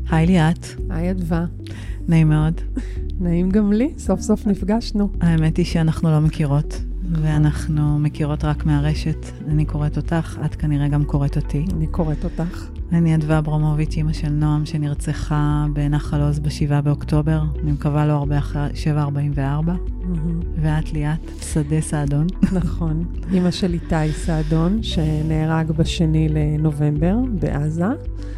היי ליאת. היי אדווה. נעים מאוד. נעים גם לי, סוף סוף נפגשנו. האמת היא שאנחנו לא מכירות, ואנחנו מכירות רק מהרשת. אני קוראת אותך, את כנראה גם קוראת אותי. אני קוראת אותך. אני אדווה אברמוביץ', אמא של נועם, שנרצחה בנחל עוז ב7 באוקטובר. אני מקווה לא הרבה אחרי 7:44. ואת ליאת, שדה סעדון. נכון. אמא של איתי סעדון, שנהרג ב2 לנובמבר בעזה.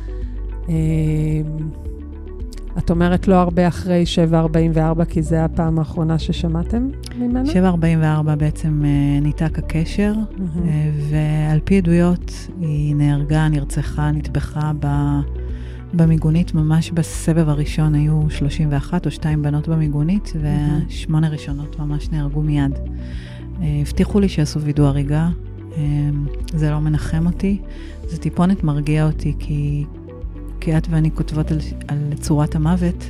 את אומרת לא הרבה אחרי 7:44, כי זה הפעם האחרונה ששמעתם ממנה? 7:44 בעצם ניתק הקשר, ועל פי עדויות היא נהרגה, נרצחה, נטבחה במיגונית, ממש בסבב הראשון היו 31 או 2 בנות במיגונית, ו8 ראשונות ממש נהרגו מיד. הבטיחו לי שעשו וידוא הריגה, זה לא מנחם אותי, זה טיפונת מרגיע אותי, כי את ואני כותבות על צורת המוות,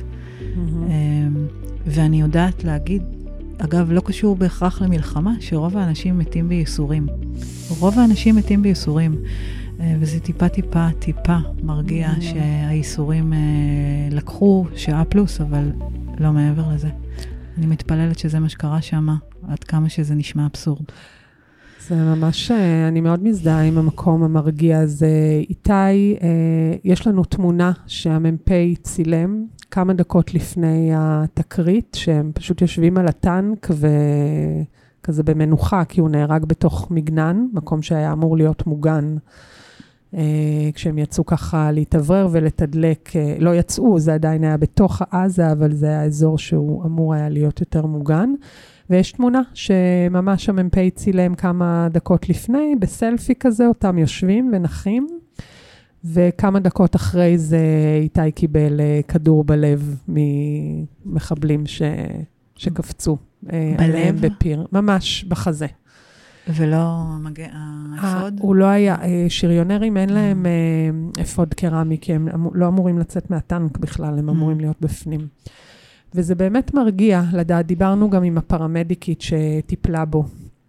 ואני יודעת להגיד, אגב, לא קשור בהכרח למלחמה, שרוב האנשים מתים בייסורים. רוב האנשים מתים בייסורים, וזה טיפה מרגיע שהייסורים לקחו שעה פלוס, אבל לא מעבר לזה. אני מתפללת שזה מה שקרה שם, עד כמה שזה נשמע אבסורד. זה ממש, אני מאוד מזדהה עם המקום המרגיע הזה. איתי, יש לנו תמונה שהמ"פ צילם כמה דקות לפני התקרית, שהם פשוט יושבים על הטנק וכזה במנוחה, כי הוא נהרג בתוך מגנן, מקום שהיה אמור להיות מוגן. כשהם יצאו ככה להתעברר ולתדלק, לא יצאו, זה עדיין היה בתוך עזה, אבל זה היה האזור שהוא אמור היה להיות יותר מוגן. ויש תמונה שממש המ"פ צילם כמה דקות לפני, בסלפי כזה, אותם יושבים ונחים, וכמה דקות אחרי זה איתי קיבל כדור בלב ממחבלים שקפצו עליהם בפיר, ממש בחזה. ולא האפוד? הוא לא היה, שריונרים אין להם אפוד קרמי, כי הם לא אמורים לצאת מהטנק בכלל, הם אמורים להיות בפנים. וזה באמת מרגיע לדעת, דיברנו גם עם הפרמדיקית שטיפלה בו.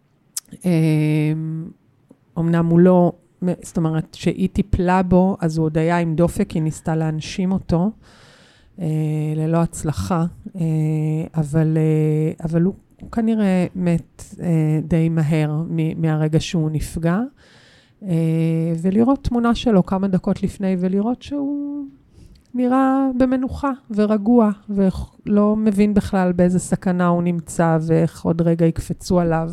אמנם הוא לא, זאת אומרת, שהיא טיפלה בו, אז הוא עוד היה עם דופק, היא ניסתה להנשים אותו, ללא הצלחה, אבל הוא כנראה מת די מהר מהרגע שהוא נפגע, ולראות תמונה שלו כמה דקות לפני, ולראות שהוא נראה במנוחה ורגוע, ולא מבין בכלל באיזה סכנה הוא נמצא, ואיך עוד רגע יקפצו עליו.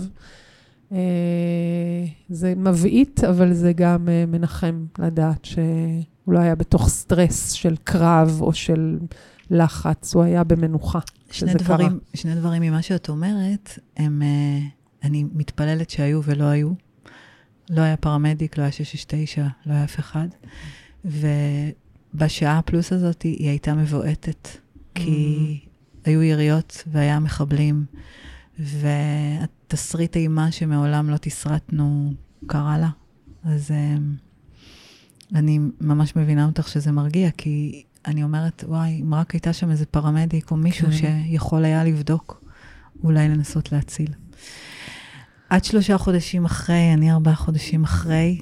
זה מבעית, אבל זה גם מנחם לדעת שהוא לא היה בתוך סטרס של קרב או של לחץ, הוא היה במנוחה. שני דברים ממה שאת אומרת, אני מתפללת שהיו ולא היו. לא היה פרמדיק, לא היה 669, לא היה אף אחד. בשעה הפלוס הזאת היא הייתה מבועטת, כי היו יריות והיה מחבלים, והתסריט אימה שמעולם לא תסרטנו קרה לה. אז אני ממש מבינה אותך שזה מרגיע, כי אני אומרת, וואי, אם רק הייתה שם איזה פרמדיק או מישהו שיכול היה לבדוק, אולי לנסות להציל. עד 3 חודשים אחרי, אני 4 חודשים אחרי,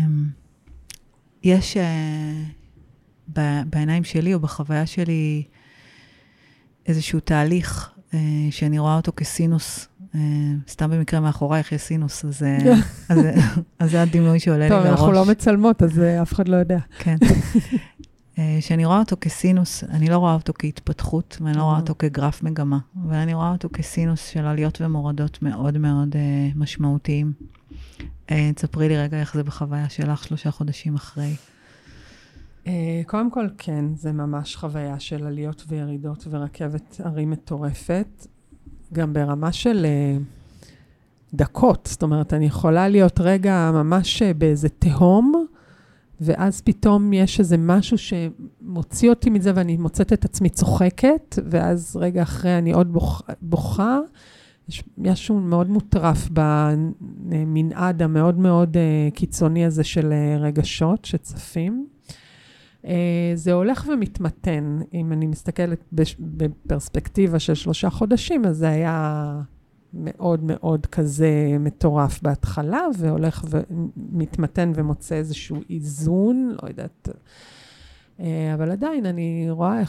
יש בעיניים שלי או בחוויה שלי איזשהו תהליך שאני רואה אותו כסינוס, סתם במקרה מאחורייך יש סינוס, אז זה הדימוי שעולה לי לראש. טוב, אנחנו לא מצלמות, אז אף אחד לא יודע. כן. שאני רואה אותו כסינוס, אני לא רואה אותו כהתפתחות, ואני לא רואה אותו כגרף מגמה, אבל אני רואה אותו כסינוס של עליות ומורדות מאוד מאוד משמעותיים. תספרי לי רגע איך זה בחוויה שלך 3 חודשים אחרי. קודם כל, כן, זה ממש חוויה של עליות וירידות ורכבת הרים מטורפת, גם ברמה של דקות, זאת אומרת, אני יכולה להיות רגע ממש באיזה תהום, ואז פתאום יש איזה משהו שמוציא אותי מזה, ואני מוצאת את עצמי צוחקת, ואז רגע אחרי אני עוד בוכה, יש משהו מאוד מוטרף במנעד המאוד מאוד קיצוני הזה של רגשות שצפים. זה הולך ומתמתן, אם אני מסתכלת בפרספקטיבה של 3 חודשים, אז זה היה מאוד מאוד כזה מטורף בהתחלה, והולך ומתמתן ומוצא איזשהו איזון, לא יודעת, אבל עדיין אני רואה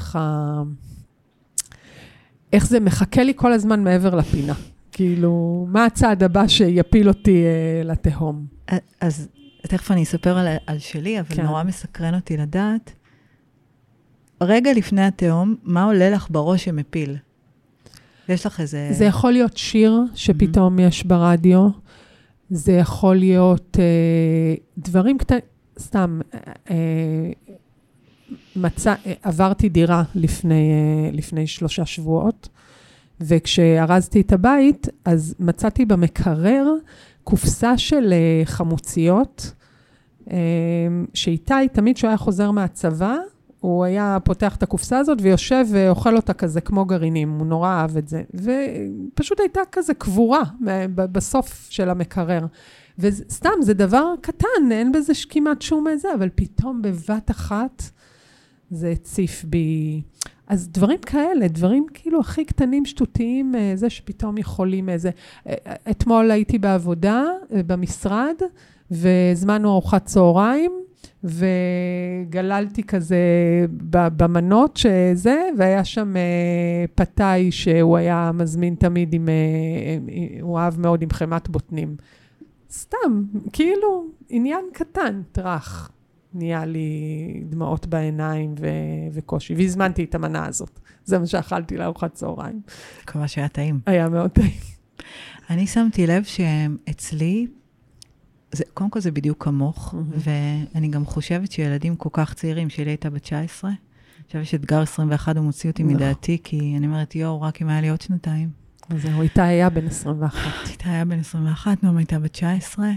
איך זה מחכה לי כל הזמן מעבר לפינה. כאילו, מה הצעד הבא שיפיל אותי לתהום? אז תכף אני אספר על שלי, אבל נורא מסקרן אותי לדעת, רגע לפני התהום, מה עולה לך בראש שמפיל? יש לך איזה... זה יכול להיות שיר שפתאום יש ברדיו, זה יכול להיות דברים קטנים, סתם, עברתי דירה לפני 3 שבועות, וכשהרזתי את הבית, אז מצאתי במקרר קופסה של חמוציות, שאיתי תמיד שהוא היה חוזר מהצבא, הוא היה פותח את הקופסה הזאת ויושב ואוכל אותה כזה כמו גרעינים, הוא נורא אהב את זה, ופשוט הייתה כזה קבורה בסוף של המקרר. וסתם, זה דבר קטן, אין בזה כמעט שום איזה, אבל פתאום בבת אחת זה הציף בי. אז דברים כאלה, דברים כאילו הכי קטנים, שטותיים, זה שפתאום יכולים איזה. אתמול הייתי בעבודה, במשרד, וזמנו ארוחת צהריים, וגללתי כזה במנות שזה, והיה שם פתאי שהוא היה מזמין תמיד הוא אהב מאוד עם חמת בוטנים. סתם, כאילו, עניין קטן, טרח. נהיה לי דמעות בעיניים וקושי, והזמנתי את המנה הזאת. זה מה שאכלתי לארוחת צהריים. מקווה שהיה טעים. היה מאוד טעים. אני שמתי לב שאצלי, קודם כל זה בדיוק כמוך, ואני גם חושבת שילדים כל כך צעירים, שלי הייתה בת 19, עכשיו יש אתגר 21, הוא מוציא אותי מדעתי, כי אני אומרת, רק אם היה לי עוד 2. זהו, איתה היה בן 21. איתה היה בן 21, נועם הייתה בת 19.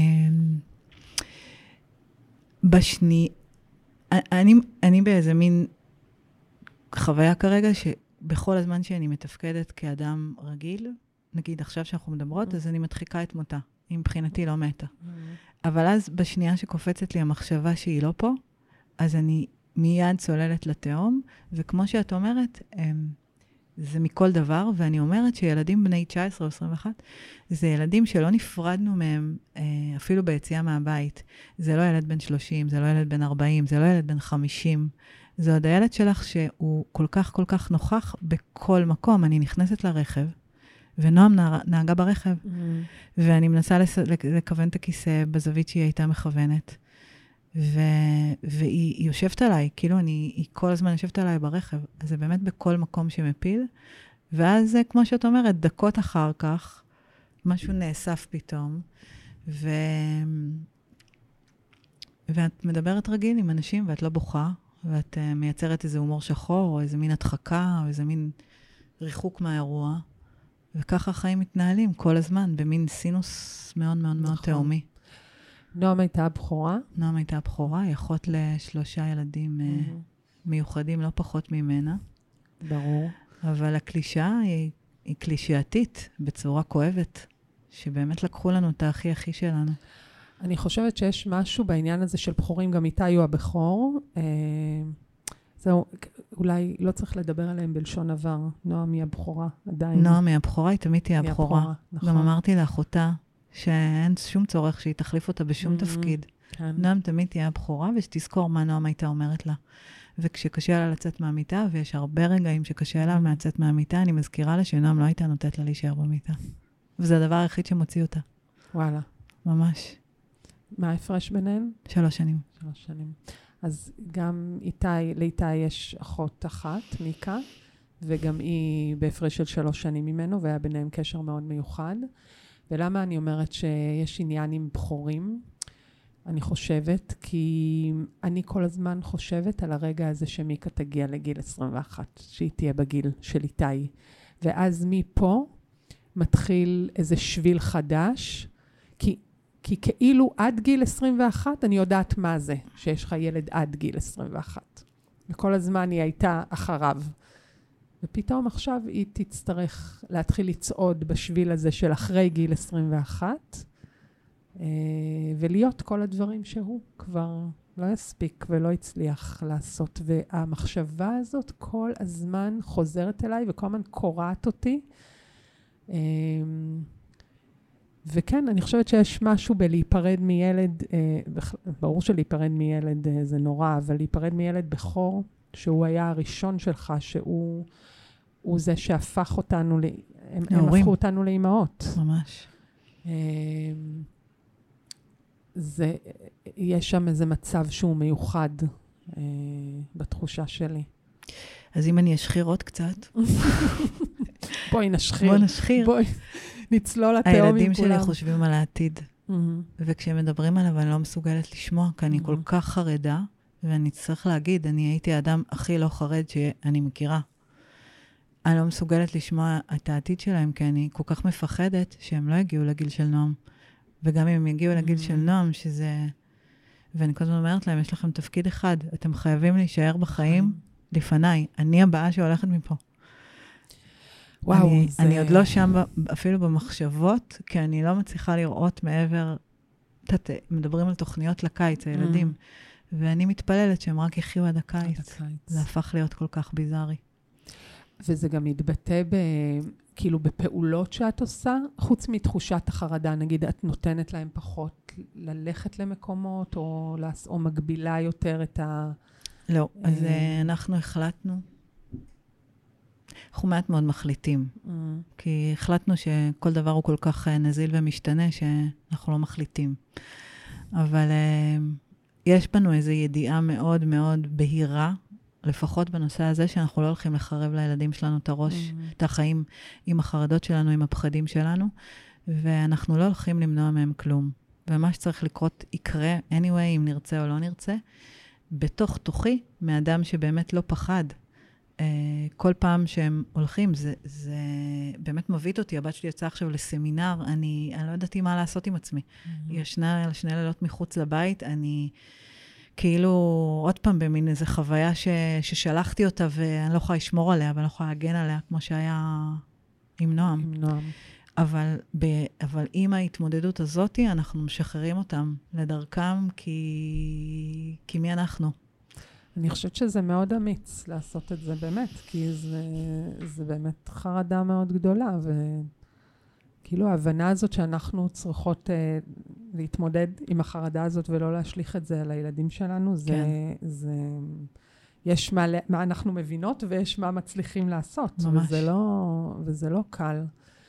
אני באיזה מין חוויה כרגע, שבכל הזמן שאני מתפקדת כאדם רגיל, נגיד עכשיו שאנחנו מדברות, אז אני מדחיקה את מותה. היא מבחינתי לא מתה. אבל אז בשנייה שקופצת לי המחשבה שהיא לא פה, אז אני מיד צוללת לתהום, וכמו שאת אומרת, זה מכל דבר, ואני אומרת שילדים בני 19 או 21, זה ילדים שלא נפרדנו מהם אפילו ביציאה מהבית. זה לא ילד בן 30, זה לא ילד בן 40, זה לא ילד בן 50. זה עוד הילד שלך שהוא כל כך כל כך נוכח בכל מקום. אני נכנסת לרכב, ונועם נהגה ברכב, ואני מנסה לכוון את הכיסא בזווית שהיא הייתה מכוונת. והיא יושבת עליי, כאילו היא כל הזמן יושבת עליי ברכב, אז זה באמת בכל מקום שמפיל, ואז כמו שאת אומרת, דקות אחר כך, משהו נאסף פתאום, ואת מדברת רגיל עם אנשים, ואת לא בוכה, ואת מייצרת איזה הומור שחור, או איזה מין הדחקה, או איזה מין ריחוק מהאירוע, וככה החיים מתנהלים כל הזמן, במין סינוס מאוד מאוד מאוד תאומי. נועם הייתה הבכורה? נועם הייתה הבכורה, היא אחות ל3 ילדים מיוחדים, לא פחות ממנה. ברור. אבל הקלישה היא קלישייתית, בצורה כואבת, שבאמת לקחו לנו את הכי הכי שלנו. אני חושבת שיש משהו בעניין הזה של בכורים, גם איתה היו הבכור. זהו, אולי לא צריך לדבר עליהם בלשון עבר. נועם היא הבכורה, עדיין. נועם היא הבכורה, היא תמיד תהיה הבכורה. נכון. גם אמרתי לאחותה, שאין שום צורך שהיא תחליף אותה בשום תפקיד. כן. נועם תמיד תהיה הבכורה, ושתזכור מה נועם הייתה אומרת לה. וכשקשה לה לצאת מהמיטה, ויש הרבה רגעים שקשה לה לצאת מהמיטה, אני מזכירה לה שנועם לא הייתה נותנת לה להישאר במיטה. וזה הדבר היחיד שמוציא אותה. וואלה. ממש. מה ההפרש ביניהן? 3 שנים. 3 שנים. אז גם לאיתי יש אחות אחת, מיקה, וגם היא בהפרש של 3 שנים ממנו, והיה ביניהם קשר מאוד מיוחד. ולמה אני אומרת שיש עניין עם בכורים? אני חושבת, כי אני כל הזמן חושבת על הרגע הזה שמיקה תגיע לגיל 21, שהיא תהיה בגיל של איתי. ואז מפה מתחיל איזה שביל חדש, כי כאילו עד גיל 21 אני יודעת מה זה, שיש לך ילד עד גיל 21. וכל הזמן היא הייתה אחריו. ופתאום עכשיו היא תצטרך להתחיל לצעוד בשביל הזה של אחרי גיל 21, ולהיות כל הדברים שהוא כבר לא יספיק ולא הצליח לעשות. והמחשבה הזאת כל הזמן חוזרת אליי וכל הזמן קוראת אותי. וכן, אני חושבת שיש משהו בלהיפרד מילד, ברור שלהיפרד מילד זה נורא, אבל להיפרד מילד בכור, שהוא היה הראשון שלך, שהוא זה שהפך אותנו, הם הפכו אותנו לאימהות. ממש. יש שם איזה מצב שהוא מיוחד בתחושה שלי. אז אם אני אשחיר עוד קצת. בואי נשחיר. בואי נשחיר. בואי נצלול לתאום עם כולם. הילדים שלי חושבים על העתיד. וכשהם מדברים עליו, אני לא מסוגלת לשמוע, כי אני כל כך חרדה, ואני צריך להגיד, אני הייתי האדם הכי לא חרד שאני מכירה. אני לא מסוגלת לשמוע את העתיד שלהם, כי אני כל כך מפחדת שהם לא יגיעו לגיל של נועם. וגם אם הם יגיעו לגיל של נועם, שזה... ואני כל הזמן אומרת להם, יש לכם תפקיד אחד, אתם חייבים להישאר בחיים לפניי. אני הבאה שהולכת מפה. וואו, אני עוד לא שם אפילו במחשבות, כי אני לא מצליחה לראות מעבר... מדברים על תוכניות לקיץ, הילדים, ואני מתפללת שהם רק יחיו עד הקיץ. זה הפך להיות כל כך ביזארי. וזה גם מתבטא כאילו בפעולות שאת עושה, חוץ מתחושת החרדה, נגיד את נותנת להם פחות ללכת למקומות, או מגבילה יותר את ה... לא, אז אנחנו החלטנו, אנחנו מעט מאוד מחליטים, כי החלטנו שכל דבר הוא כל כך נזיל ומשתנה, שאנחנו לא מחליטים. אבל יש בנו איזו ידיעה מאוד מאוד בהירה, לפחות בנושא הזה, שאנחנו לא הולכים לחרב לילדים שלנו את הראש, את החיים עם החרדות שלנו, עם הפחדים שלנו, ואנחנו לא הולכים למנוע מהם כלום. ומה שצריך לקרות יקרה, anyway, אם נרצה או לא נרצה, בתוך תוכי, מאדם שבאמת לא פחד. כל פעם שהם הולכים, זה באמת מביא אותי. הבת שלי יצאה עכשיו לסמינר, אני לא ידעתי מה לעשות עם עצמי. ישנה שני לילות מחוץ לבית, אני כאילו עוד פעם במין איזו חוויה ששלחתי אותה, ואני לא יכולה לשמור עליה, ואני לא יכולה להגן עליה, כמו שהיה עם נועם. עם נועם. אבל עם ההתמודדות הזאת, אנחנו משחררים אותם לדרכם, כי מי אנחנו? אני חושבת שזה מאוד אמיץ לעשות את זה באמת, כי זה באמת חרדה מאוד גדולה, וכאילו ההבנה הזאת שאנחנו צריכות להתמודד עם החרדה הזאת, ולא להשליך את זה על הילדים שלנו, יש מה אנחנו מבינות, ויש מה מצליחים לעשות. ממש. וזה לא קל.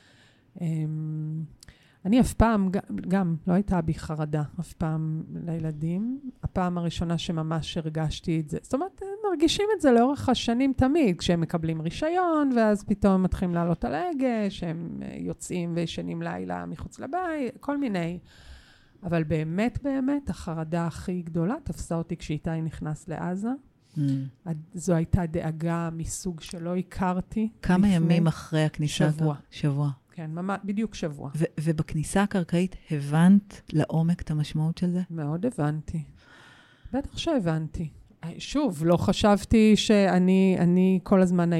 אני אף פעם, גם לא הייתה בי חרדה, אף פעם לילדים. הפעם הראשונה שממש הרגשתי את זה, זאת אומרת, מרגישים את זה לאורך השנים תמיד, כשהם מקבלים רישיון, ואז פתאום מתחילים לעלות על ההגה, שהם יוצאים וישנים לילה מחוץ לבית, כל מיני. אבל באמת, באמת, החרדה הכי גדולה תפסה אותי כשאיתי נכנס לעזה. זו הייתה דאגה מסוג שלא הכרתי. כמה ימים אחרי הכניסה? שבוע. כן, בדיוק שבוע. ובכניסה הקרקעית הבנת לעומק את המשמעות של זה? מאוד הבנתי. בטח שהבנתי. שוב, לא חשבתי שאני כל הזמן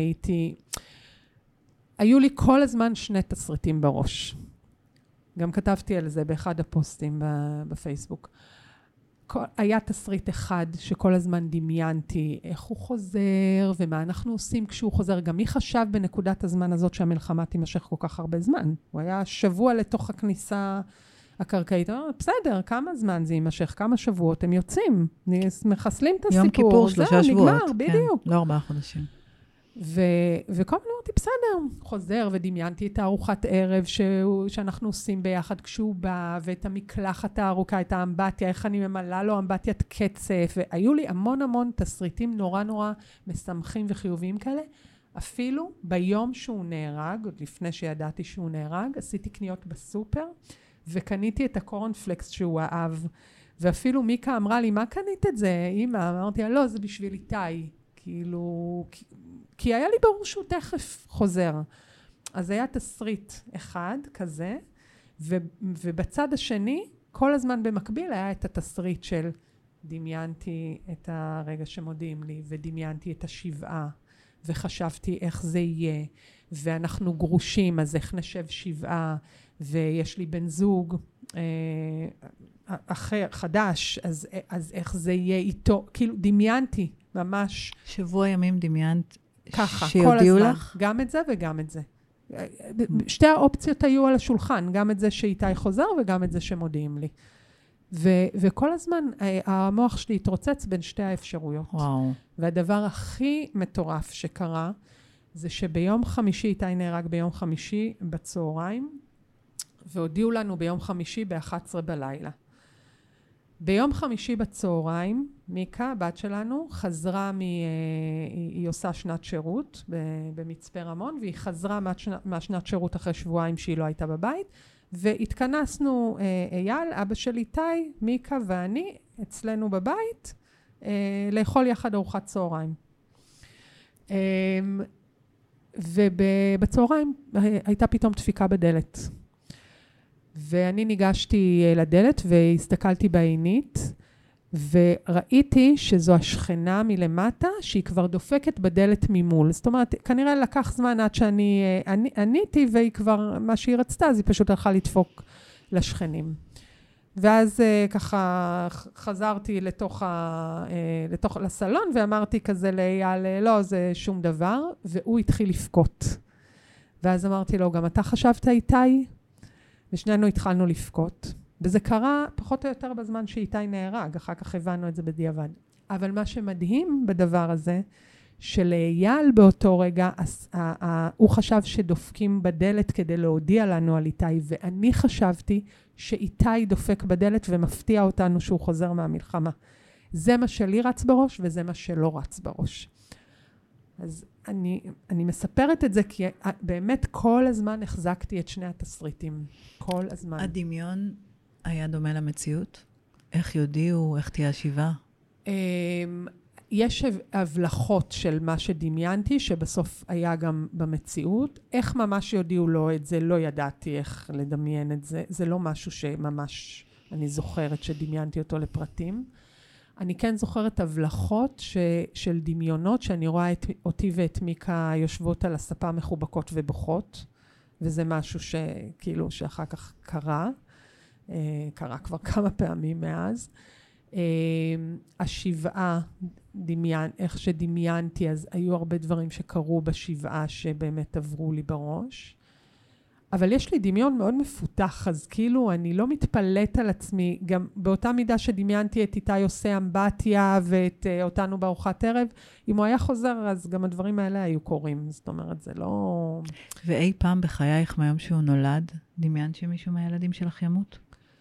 היו לי כל הזמן שני תסריטים בראש. גם כתבתי על זה באחד הפוסטים בפייסבוק. היה תסריט אחד שכל הזמן דמיינתי איך הוא חוזר ומה אנחנו עושים כשהוא חוזר. גם מי חשב בנקודת הזמן הזאת שהמלחמה תימשך כל כך הרבה זמן? הוא היה שבוע לתוך הכניסה הקרקעית. בסדר, כמה זמן זה יימשך? כמה שבועות? הם יוצאים, מחסלים את הסיפור. יום כיפור, 3 שבועות. נגמר, בדיוק. לא 4 חודשים. וכל מיני אותי בסדר, חוזר ודמיינתי את הארוחת ערב שאנחנו עושים ביחד כשהוא בא, ואת המקלחת הארוכה, את האמבטיה, איך אני ממלאה לו אמבטיית קצף, והיו לי המון המון תסריטים נורא נורא משמחים וחיוביים כאלה. אפילו ביום שהוא נהרג, עוד לפני שידעתי שהוא נהרג, עשיתי קניות בסופר, וקניתי את הקורנפלקס שהוא אהב, ואפילו מיקה אמרה לי, מה קנית את זה, אמא? אמרתי, לא, זה בשביל איתי. כאילו, כי היה לי ברור שהוא תכף חוזר. אז היה תסריט אחד כזה, ובצד השני, כל הזמן במקביל היה את התסריט של דמיינתי את הרגע שמודיעים לי, ודמיינתי את השבעה, וחשבתי איך זה יהיה, ואנחנו גרושים, אז איך נשב שבעה, ויש לי בן זוג אחר, חדש, אז איך זה יהיה איתו, כאילו דמיינתי ממש. שבוע ימים דמיינת ככה, שיודיעו לך? גם את זה וגם את זה. שתי האופציות היו על השולחן, גם את זה שאיתי חוזר וגם את זה שמודיעים לי. וכל הזמן המוח שלי התרוצץ בין שתי האפשרויות. וואו. והדבר הכי מטורף שקרה, זה שביום חמישי, איתי נהרג ביום חמישי בצהריים, והודיעו לנו ביום חמישי ב-11 בלילה. ביום חמישי בצהריים, מיקה, הבת שלנו, חזרה היא עושה שנת שירות במצפה רמון, והיא חזרה מהשנת שירות אחרי שבועיים שהיא לא הייתה בבית, והתכנסנו אייל, אבא של איתי, מיקה ואני, אצלנו בבית, לאכול יחד ארוחת צהריים. ובצהריים הייתה פתאום דפיקה בדלת. ואני ניגשתי לדלת והסתכלתי בעינית, וראיתי שזו השכנה מלמטה, שהיא כבר דופקת בדלת ממול. זאת אומרת, כנראה לקח זמן עד שאני עניתי, והיא כבר, מה שהיא רצתה, אז היא פשוט הלכה לדפוק לשכנים. ואז ככה חזרתי לתוך לסלון, ואמרתי כזה לאייל, לא, זה שום דבר, והוא התחיל לפקוט. ואז אמרתי לו, גם אתה חשבת איתי? ושנינו התחלנו לפקוט. וזה קרה פחות או יותר בזמן שאיתי נהרג, אחר כך הבנו את זה בדיעבד. אבל מה שמדהים בדבר הזה, שלאייל באותו רגע, הוא חשב שדופקים בדלת כדי להודיע לנו על איתי, ואני חשבתי שאיתי דופק בדלת ומפתיע אותנו שהוא חוזר מהמלחמה. זה מה שלי רץ בראש, וזה מה שלא רץ בראש. אז אני מספרת את זה, כי באמת כל הזמן החזקתי את שני התסריטים. כל הזמן. הדמיון היה דומה למציאות? איך יודיעו? איך תהיה השיבה? יש הבלחות של מה שדמיינתי, שבסוף היה גם במציאות. איך ממש יודיעו לו את זה, לא ידעתי איך לדמיין את זה. זה לא משהו שממש אני זוכרת שדמיינתי אותו לפרטים. אני כן זוכרת הבלחות של דמיונות, שאני רואה אותי ואת מיקה יושבות על הספה מחובקות ובוכות, וזה משהו שכאילו שאחר כך קרה כבר כמה פעמים מאז. השבעה, איך שדמיינתי, אז היו הרבה דברים שקרו בשבעה שבאמת עברו לי בראש. אבל יש לי דמיון מאוד מפותח, אז כאילו אני לא מתפלט על עצמי, גם באותה מידה שדמיינתי את איתי עושה אמבטיה ואת אותנו בארוחת ערב, אם הוא היה חוזר, אז גם הדברים האלה היו קורים. זאת אומרת, זה לא... ואי פעם בחייך מהיום שהוא נולד, דמיינת שמישהו מהילדים שלך ימות?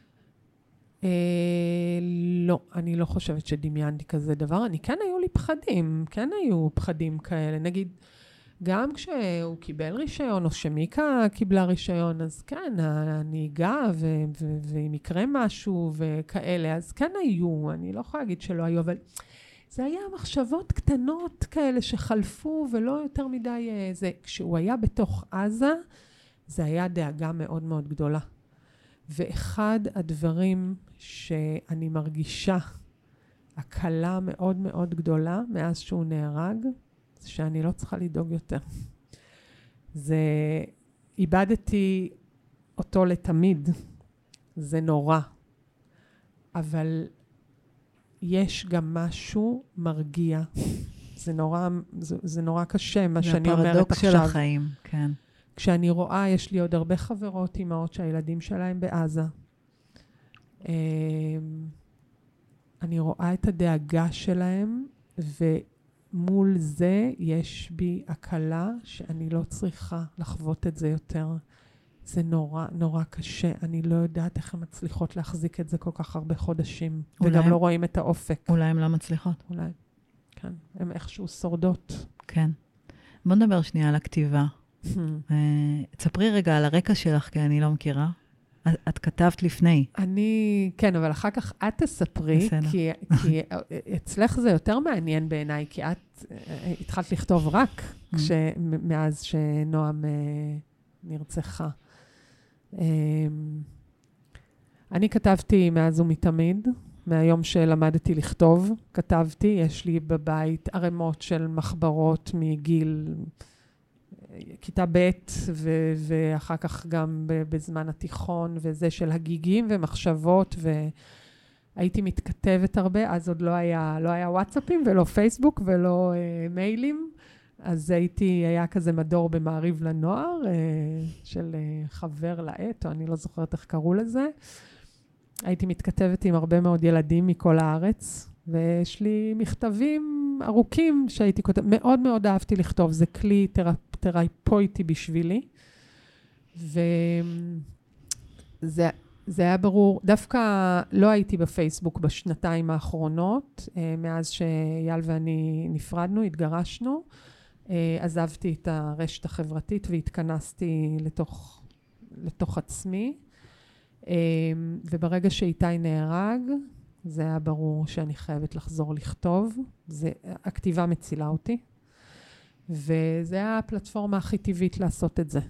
לא, אני לא חושבת שדמיינתי כזה דבר. כן היו פחדים כאלה. נגיד, גם כשהוא קיבל רישיון, או שמיקה קיבלה רישיון, אז כן, הנהיגה, ואם יקרה משהו וכאלה, אז כן היו, אני לא יכולה להגיד שלא היו, אבל זה היה מחשבות קטנות כאלה שחלפו, ולא יותר מדי זה. כשהוא היה בתוך עזה, זה היה דאגה מאוד מאוד גדולה. ואחד הדברים שאני מרגישה, הקלה מאוד מאוד גדולה, מאז שהוא נהרג, שאני לא צריכה לדאוג יותר. איבדתי אותו לתמיד. זה נורא. אבל יש גם משהו מרגיע. זה נורא קשה, מה שאני אומרת עכשיו. זה הפרדוקס של החיים, כן. כשאני רואה, יש לי עוד הרבה חברות, אמהות שהילדים שלהם בעזה. אני רואה את הדאגה שלהם, מול זה יש בי הקלה שאני לא צריכה לחוות את זה יותר. זה נורא, נורא קשה. אני לא יודעת איך הן מצליחות להחזיק את זה כל כך הרבה חודשים. וגם לא רואים את האופק. אולי הן לא מצליחות. אולי, כן. הן איכשהו שורדות. כן. בוא נדבר שנייה על הכתיבה. תספרי רגע על הרקע שלך, כי אני לא מכירה. את כתבת לפני. כן, אבל אחר כך את תספרי, כי אצלך זה יותר מעניין בעיניי, כי את התחלת לכתוב רק מאז שנועם נרצחה. אני כתבתי מאז ומתמיד, מהיום שלמדתי לכתוב, כתבתי, יש לי בבית ערימות של מחברות מגיל כיתה ב' ואחר כך גם בזמן התיכון, וזה של הגיגים ומחשבות, והייתי מתכתבת הרבה, אז עוד לא היה וואטסאפים ולא פייסבוק ולא מיילים, אז היה כזה מדור במעריב לנוער, של חבר לעת, או אני לא זוכרת איך קראו לזה. הייתי מתכתבת עם הרבה מאוד ילדים מכל הארץ, ויש לי מכתבים ארוכים שהייתי כותבת. מאוד מאוד אהבתי לכתוב, זה כלי תרפויטי בשבילי. וזה היה ברור, דווקא לא הייתי בפייסבוק בשנתיים האחרונות, מאז שאייל ואני נפרדנו, התגרשנו, עזבתי את הרשת החברתית והתכנסתי לתוך עצמי, וברגע שאיתי נהרג, זה היה ברור שאני חייבת לחזור לכתוב, הכתיבה מצילה אותי, וזה היה הפלטפורמה הכי טבעית לעשות את זה.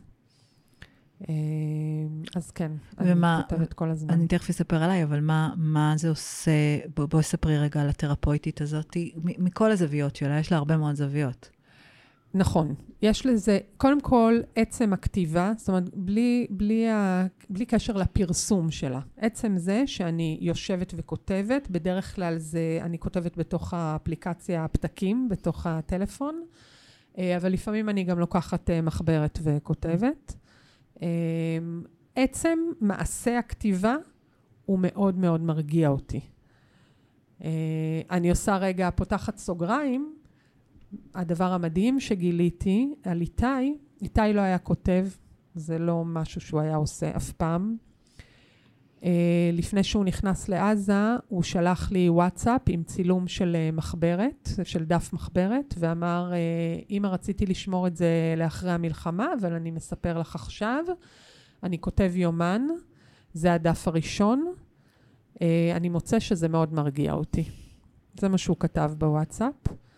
אז כן, אני כותבת כל הזמן. אני תכף אספר עליי, אבל מה זה עושה, בואי ספרי רגע על התרפויטית הזאת, מכל הזוויות שלה, יש לה הרבה מאוד זוויות. נכון, יש לזה, קודם כל, עצם הכתיבה, זאת אומרת, בלי קשר לפרסום שלה. עצם זה שאני יושבת וכותבת, בדרך כלל אני כותבת בתוך האפליקציה הפתקים, בתוך הטלפון, אבל לפעמים אני גם לוקחת מחברת וכותבת. עצם מעשה הכתיבה הוא מאוד מאוד מרגיע אותי. אני עושה רגע, פותחת סוגריים, הדבר המדהים שגיליתי על איתי לא היה כותב, זה לא משהו שהוא היה עושה אף פעם. לפני שהוא נכנס לעזה, הוא שלח לי וואטסאפ עם צילום של מחברת, של דף מחברת, ואמר, אמא רציתי לשמור את זה לאחרי המלחמה, אבל אני מספר לך עכשיו, אני כותב יומן, זה הדף הראשון, אני מוצא שזה מאוד מרגיע אותי. זה מה שהוא כתב בוואטסאפ.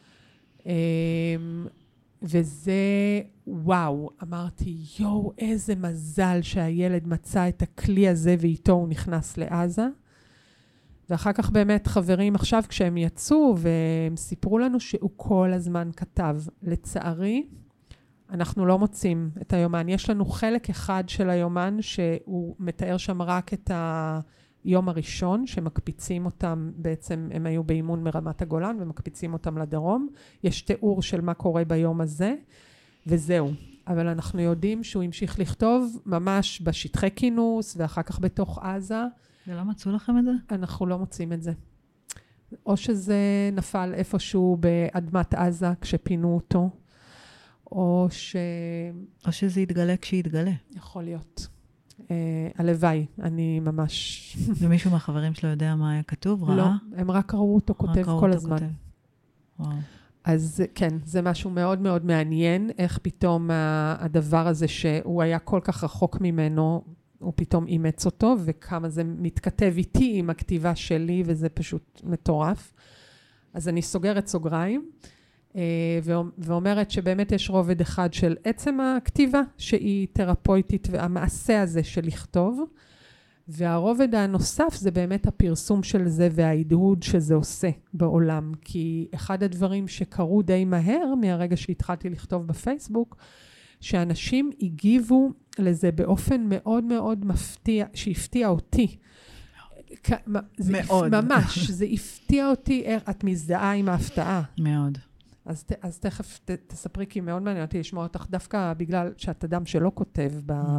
וזה, וואו, אמרתי, יואו, איזה מזל שהילד מצא את הכלי הזה ואיתו הוא נכנס לעזה. ואחר כך באמת חברים עכשיו כשהם יצאו והם סיפרו לנו שהוא כל הזמן כתב. לצערי, אנחנו לא מוצאים את היומן. יש לנו חלק אחד של היומן שהוא מתאר שם רק את היום הראשון, שמקפיצים אותם, בעצם הם היו באימון מרמת הגולן, ומקפיצים אותם לדרום. יש תיאור של מה קורה ביום הזה, וזהו. אבל אנחנו יודעים שהוא המשיך לכתוב ממש בשטחי כינוס, ואחר כך בתוך עזה. ולא מצאו לכם את זה? אנחנו לא מוצאים את זה. או שזה נפל איפשהו באדמת עזה, כשפינו אותו, או שזה יתגלה כשיתגלה. יכול להיות. הלוואי, אני ממש... ומישהו מהחברים שלו יודע מה היה כתוב? ראה? לא, הם רק ראו אותו כותב כל הזמן. וואו. אז כן, זה משהו מאוד מאוד מעניין, איך פתאום הדבר הזה שהוא היה כל כך רחוק ממנו, הוא פתאום אימץ אותו, וכמה זה מתכתב איתי עם הכתיבה שלי, וזה פשוט מטורף. אז אני סוגרת סוגריים, ואומרת שבאמת יש רובד אחד של עצם הכתיבה, שהיא תרפויטית, והמעשה הזה של לכתוב, והרובד הנוסף זה באמת הפרסום של זה, וההדהוד שזה עושה בעולם, כי אחד הדברים שקרו די מהר, מהרגע שהתחלתי לכתוב בפייסבוק, שאנשים הגיבו לזה באופן מאוד מאוד מפתיע, שהפתיע אותי. מאוד. ממש, זה הפתיע אותי, את מזדהה עם ההפתעה. מאוד. אז תכף תספרי, כי מאוד מעניין אותי לשמוע אותך, דווקא בגלל שאת אדם שלא כותב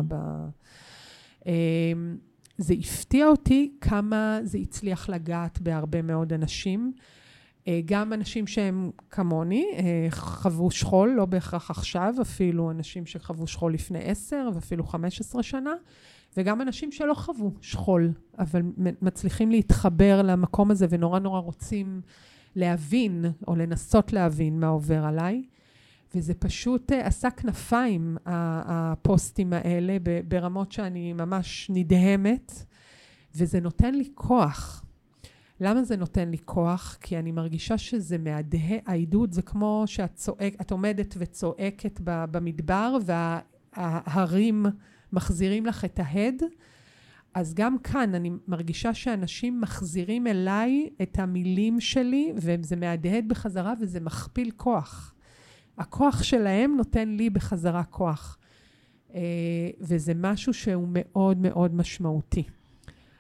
זה הפתיע אותי כמה זה הצליח לגעת בהרבה מאוד אנשים, גם אנשים שהם כמוני, חוו שכול, לא בהכרח עכשיו, אפילו אנשים שחוו שכול לפני 10 ואפילו 15 שנה, וגם אנשים שלא חוו שכול, אבל מצליחים להתחבר למקום הזה, ונורא נורא רוצים להבין, או לנסות להבין מה עובר עליי, וזה פשוט עשה כנפיים, הפוסטים האלה, ברמות שאני ממש נדהמת, וזה נותן לי כוח. למה זה נותן לי כוח? כי אני מרגישה שזה העידוד, זה כמו שאת עומדת וצועקת במדבר, וההרים מחזירים לך את ההד, אז גם כאן אני מרגישה שאנשים מחזירים אליי את המילים שלי, וזה מהדהד בחזרה, וזה מכפיל כוח. הכוח שלהם נותן לי בחזרה כוח. וזה משהו שהוא מאוד מאוד משמעותי.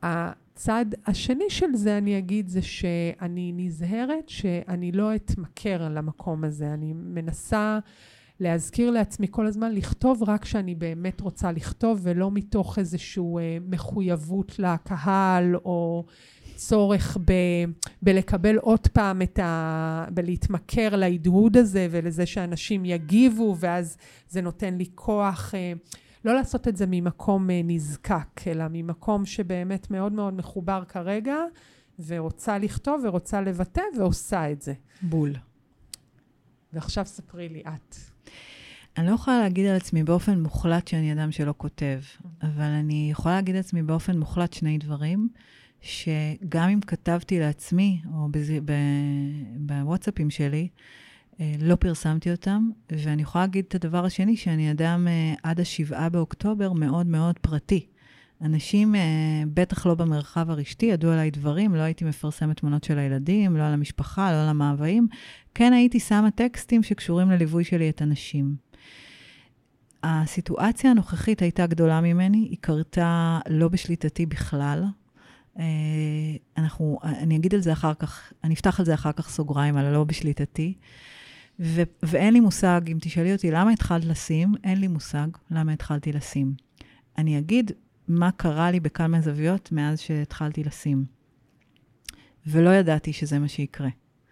הצד השני של זה, אני אגיד, זה שאני נזהרת שאני לא אתמכר למקום הזה. אני מנסה להזכיר לעצמי כל הזמן, לכתוב רק שאני באמת רוצה לכתוב, ולא מתוך איזשהו מחויבות לקהל, או צורך בלקבל עוד פעם בלהתמכר להדהוד הזה, ולזה שאנשים יגיבו, ואז זה נותן לי כוח, לא לעשות את זה ממקום נזקק, אלא ממקום שבאמת מאוד מאוד מחובר כרגע, ורוצה לכתוב ורוצה לבטא, ועושה את זה. בול. ועכשיו ספרי לי את. אני לא יכולה להגיד על עצמי באופן מוחלט שאני אדם שלא כותב, אבל אני יכולה להגיד על עצמי באופן מוחלט שני דברים, שגם אם כתבתי לעצמי, או בוואטסאפים שלי, לא פרסמתי אותם, ואני יכולה להגיד את הדבר השני, שאני אדם עד 7 באוקטובר מאוד מאוד פרטי. אנשים, בטח לא במרחב הרשתי, ידעו עליי דברים, לא הייתי מפרסמת תמונות של הילדים, לא על המשפחה, לא על המאוויים, כן הייתי שמה טקסטים שקשורים לליווי שלי את אנשים. הסיטואציה הנוכחית הייתה גדולה ממני, היא קרתה לא בשליטתי בכלל, אני אגיד על זה אחר כך, אני אפתח על זה אחר כך סוגריים, אבל לא בשליטתי, ואין לי מושג, אם תשאלי אותי למה התחלת לשים, אין לי מושג למה התחלתי לשים. אני אגיד מה קרה לי בכמה זוויות מאז שהתחלתי לשים. ולא ידעתי שזה מה שיקרה.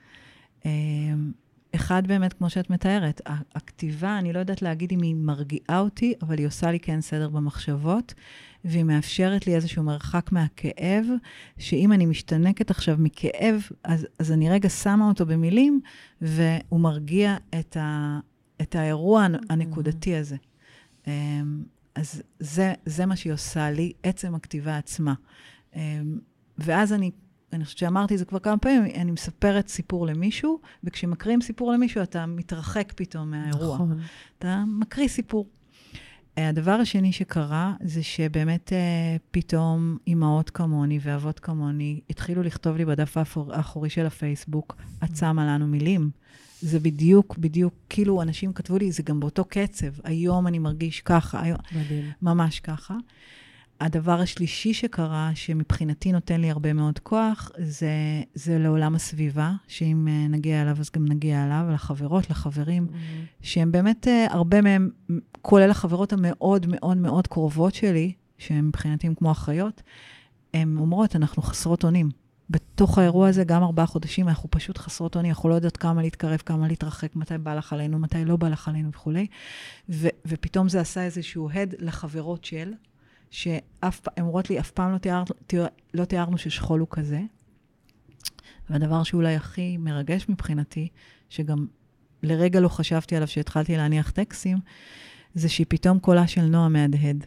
אחד באמת, כמו שאת מתארת, הכתיבה, אני לא יודעת להגיד אם היא מרגיעה אותי, אבל היא עושה לי כן סדר במחשבות, והיא מאפשרת לי איזשהו מרחק מהכאב, שאם אני משתנקת עכשיו מכאב, אז אני רגע שמה אותו במילים, והוא מרגיע את האירוע הנקודתי הזה. אז זה מה שהיא עושה לי, עצם הכתיבה עצמה. ואז אני חושבת שאמרתי את זה כבר כמה פעמים, אני מספרת סיפור למישהו, וכשמקרים סיפור למישהו, אתה מתרחק פתאום מהאירוע. נכון. אתה מקריא סיפור. הדבר השני שקרה, זה שבאמת פתאום אמהות כמוני ואבות כמוני, התחילו לכתוב לי בדף האחורי של הפייסבוק, את שמה לנו מילים. זה בדיוק, כאילו אנשים כתבו לי, זה גם באותו קצב. היום אני מרגיש ככה, ממש ככה. הדבר השלישי שקרה, שמבחינתי נותן לי הרבה מאוד כוח, זה לעולם הסביבה, שאם נגיע אליו, אז גם נגיע אליו, לחברות, לחברים, שהם באמת, הרבה מהם, כולל החברות המאוד מאוד מאוד קרובות שלי, שהם מבחינתי כמו אחיות, הן אומרות, אנחנו חסרות אונים. בתוך האירוע הזה, גם 4 חודשים, אנחנו פשוט חסרות אונים, אנחנו לא יודעות כמה להתקרב, כמה להתרחק, מתי בא לך עלינו, מתי לא בא לך עלינו וכו'. ופתאום זה עשה איזשהו הד לחברות של, שהן אומרות לי, אף פעם לא תיארנו ששכול הוא כזה. והדבר שאולי הכי מרגש מבחינתי, שגם לרגע לא חשבתי עליו שהתחלתי להניח טקסטים, זה שהיא פתאום קולה של נועה מהדהד.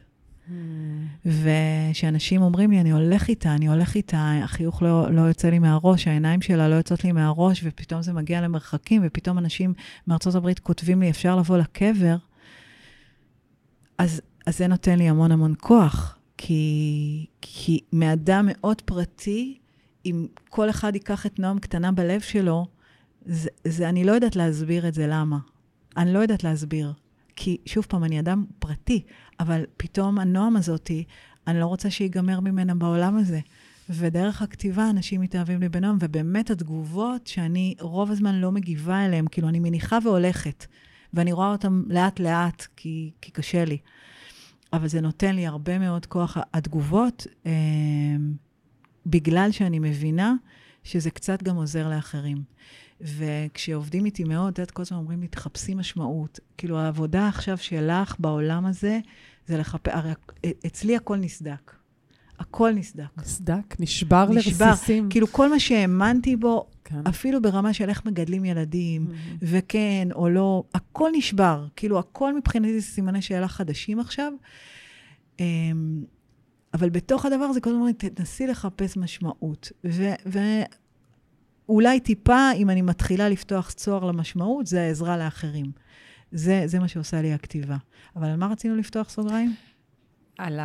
ושאנשים אומרים לי, אני הולך איתה, החיוך לא יוצא לי מהראש, העיניים שלה לא יוצאות לי מהראש, ופתאום זה מגיע למרחקים, ופתאום אנשים מארצות הברית כותבים לי, אפשר לבוא לקבר, אז זה נותן לי המון המון כוח, כי מאדם מאוד פרטי, אם כל אחד ייקח את נועם קטנה בלב שלו, אני לא יודעת להסביר את זה למה. אני לא יודעת להסביר. כי שוב פעם, אני אדם פרטי, אבל פתאום הנועם הזאתי, אני לא רוצה שיגמר ממנה בעולם הזה. ודרך הכתיבה, אנשים מתאהבים לי בנועם, ובאמת התגובות שאני רוב הזמן לא מגיבה אליהם, כאילו אני מניחה והולכת, ואני רואה אותם לאט לאט, כי קשה לי. אבל זה נותן לי הרבה מאוד כוח, התגובות, בגלל שאני מבינה שזה קצת גם עוזר לאחרים. וכשעובדים איתי מאוד, את יודעת, כל הזמן אומרים לי, תחפשי משמעות. כאילו, העבודה עכשיו שלך בעולם הזה, זה לחפש, הרי אצלי הכל נסדק. הכל נסדק. נסדק, נשבר לרסיסים. כאילו, כל מה שהאמנתי בו, כן. אפילו ברמה של איך מגדלים ילדים, וכן או לא, הכל נשבר. כאילו, הכל מבחינתי זה סימני שאלה חדשים עכשיו. אבל בתוך הדבר הזה, כל הזמן אומרים, תנסי לחפש משמעות. אולי טיפה, אם אני מתחילה לפתוח צוהר למשמעות, זה העזרה לאחרים. זה מה שעושה לי הכתיבה. אבל על מה רצינו לפתוח סוגריים? על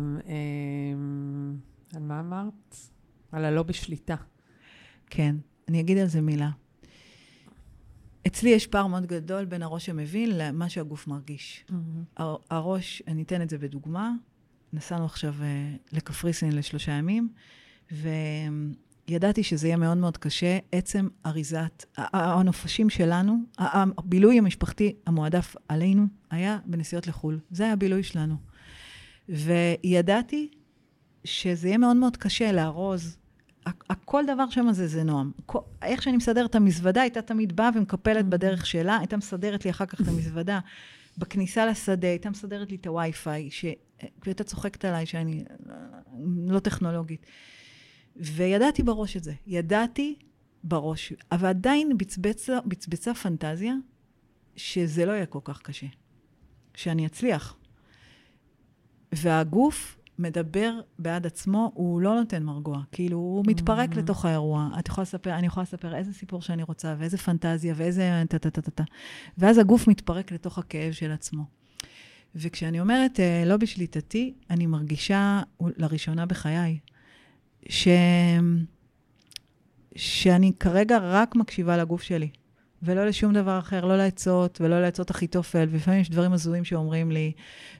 מה אמרת? על הלא בשליטה. כן, אני אגיד על זה מילה. אצלי יש פער מאוד גדול בין הראש המבין למה שהגוף מרגיש. הראש, אני אתן את זה בדוגמה, נסענו עכשיו לקפריסין ל3 ימים, וידעתי שזה יהיה מאוד מאוד קשה. עצם אריזת, הנופשים שלנו, הבילוי המשפחתי המועדף עלינו, היה בנסיעות לחול. זה היה הבילוי שלנו. וידעתי שזה יהיה מאוד מאוד קשה לארוז. כל דבר שם זה נועם. איך שאני מסדרת את המזוודה, הייתה תמיד באה ומקפלת בדרך שלה, הייתה מסדרת לי אחר כך את המזוודה. בכניסה לשדה, הייתה מסדרת לי את הווי-פיי, והייתה צוחקת עליי שאני לא טכנולוגית. וידעתי בראש את זה. ידעתי בראש. אבל עדיין בצבצה פנטזיה, שזה לא יהיה כל כך קשה. שאני אצליח. והגוף מדבר בעד עצמו, הוא לא נותן מרגוע. כאילו, הוא מתפרק לתוך האירוע. אני יכולה לספר איזה סיפור שאני רוצה, ואיזה פנטזיה, ואיזה ואז הגוף מתפרק לתוך הכאב של עצמו. וכשאני אומרת, לא בשליטתי, אני מרגישה לראשונה בחיי, שאני כרגע רק מקשיבה לגוף שלי, ולא לשום דבר אחר, לא לעצות, ולא לעצות אחיתופל, ולפעמים יש דברים הזויים שאומרים לי,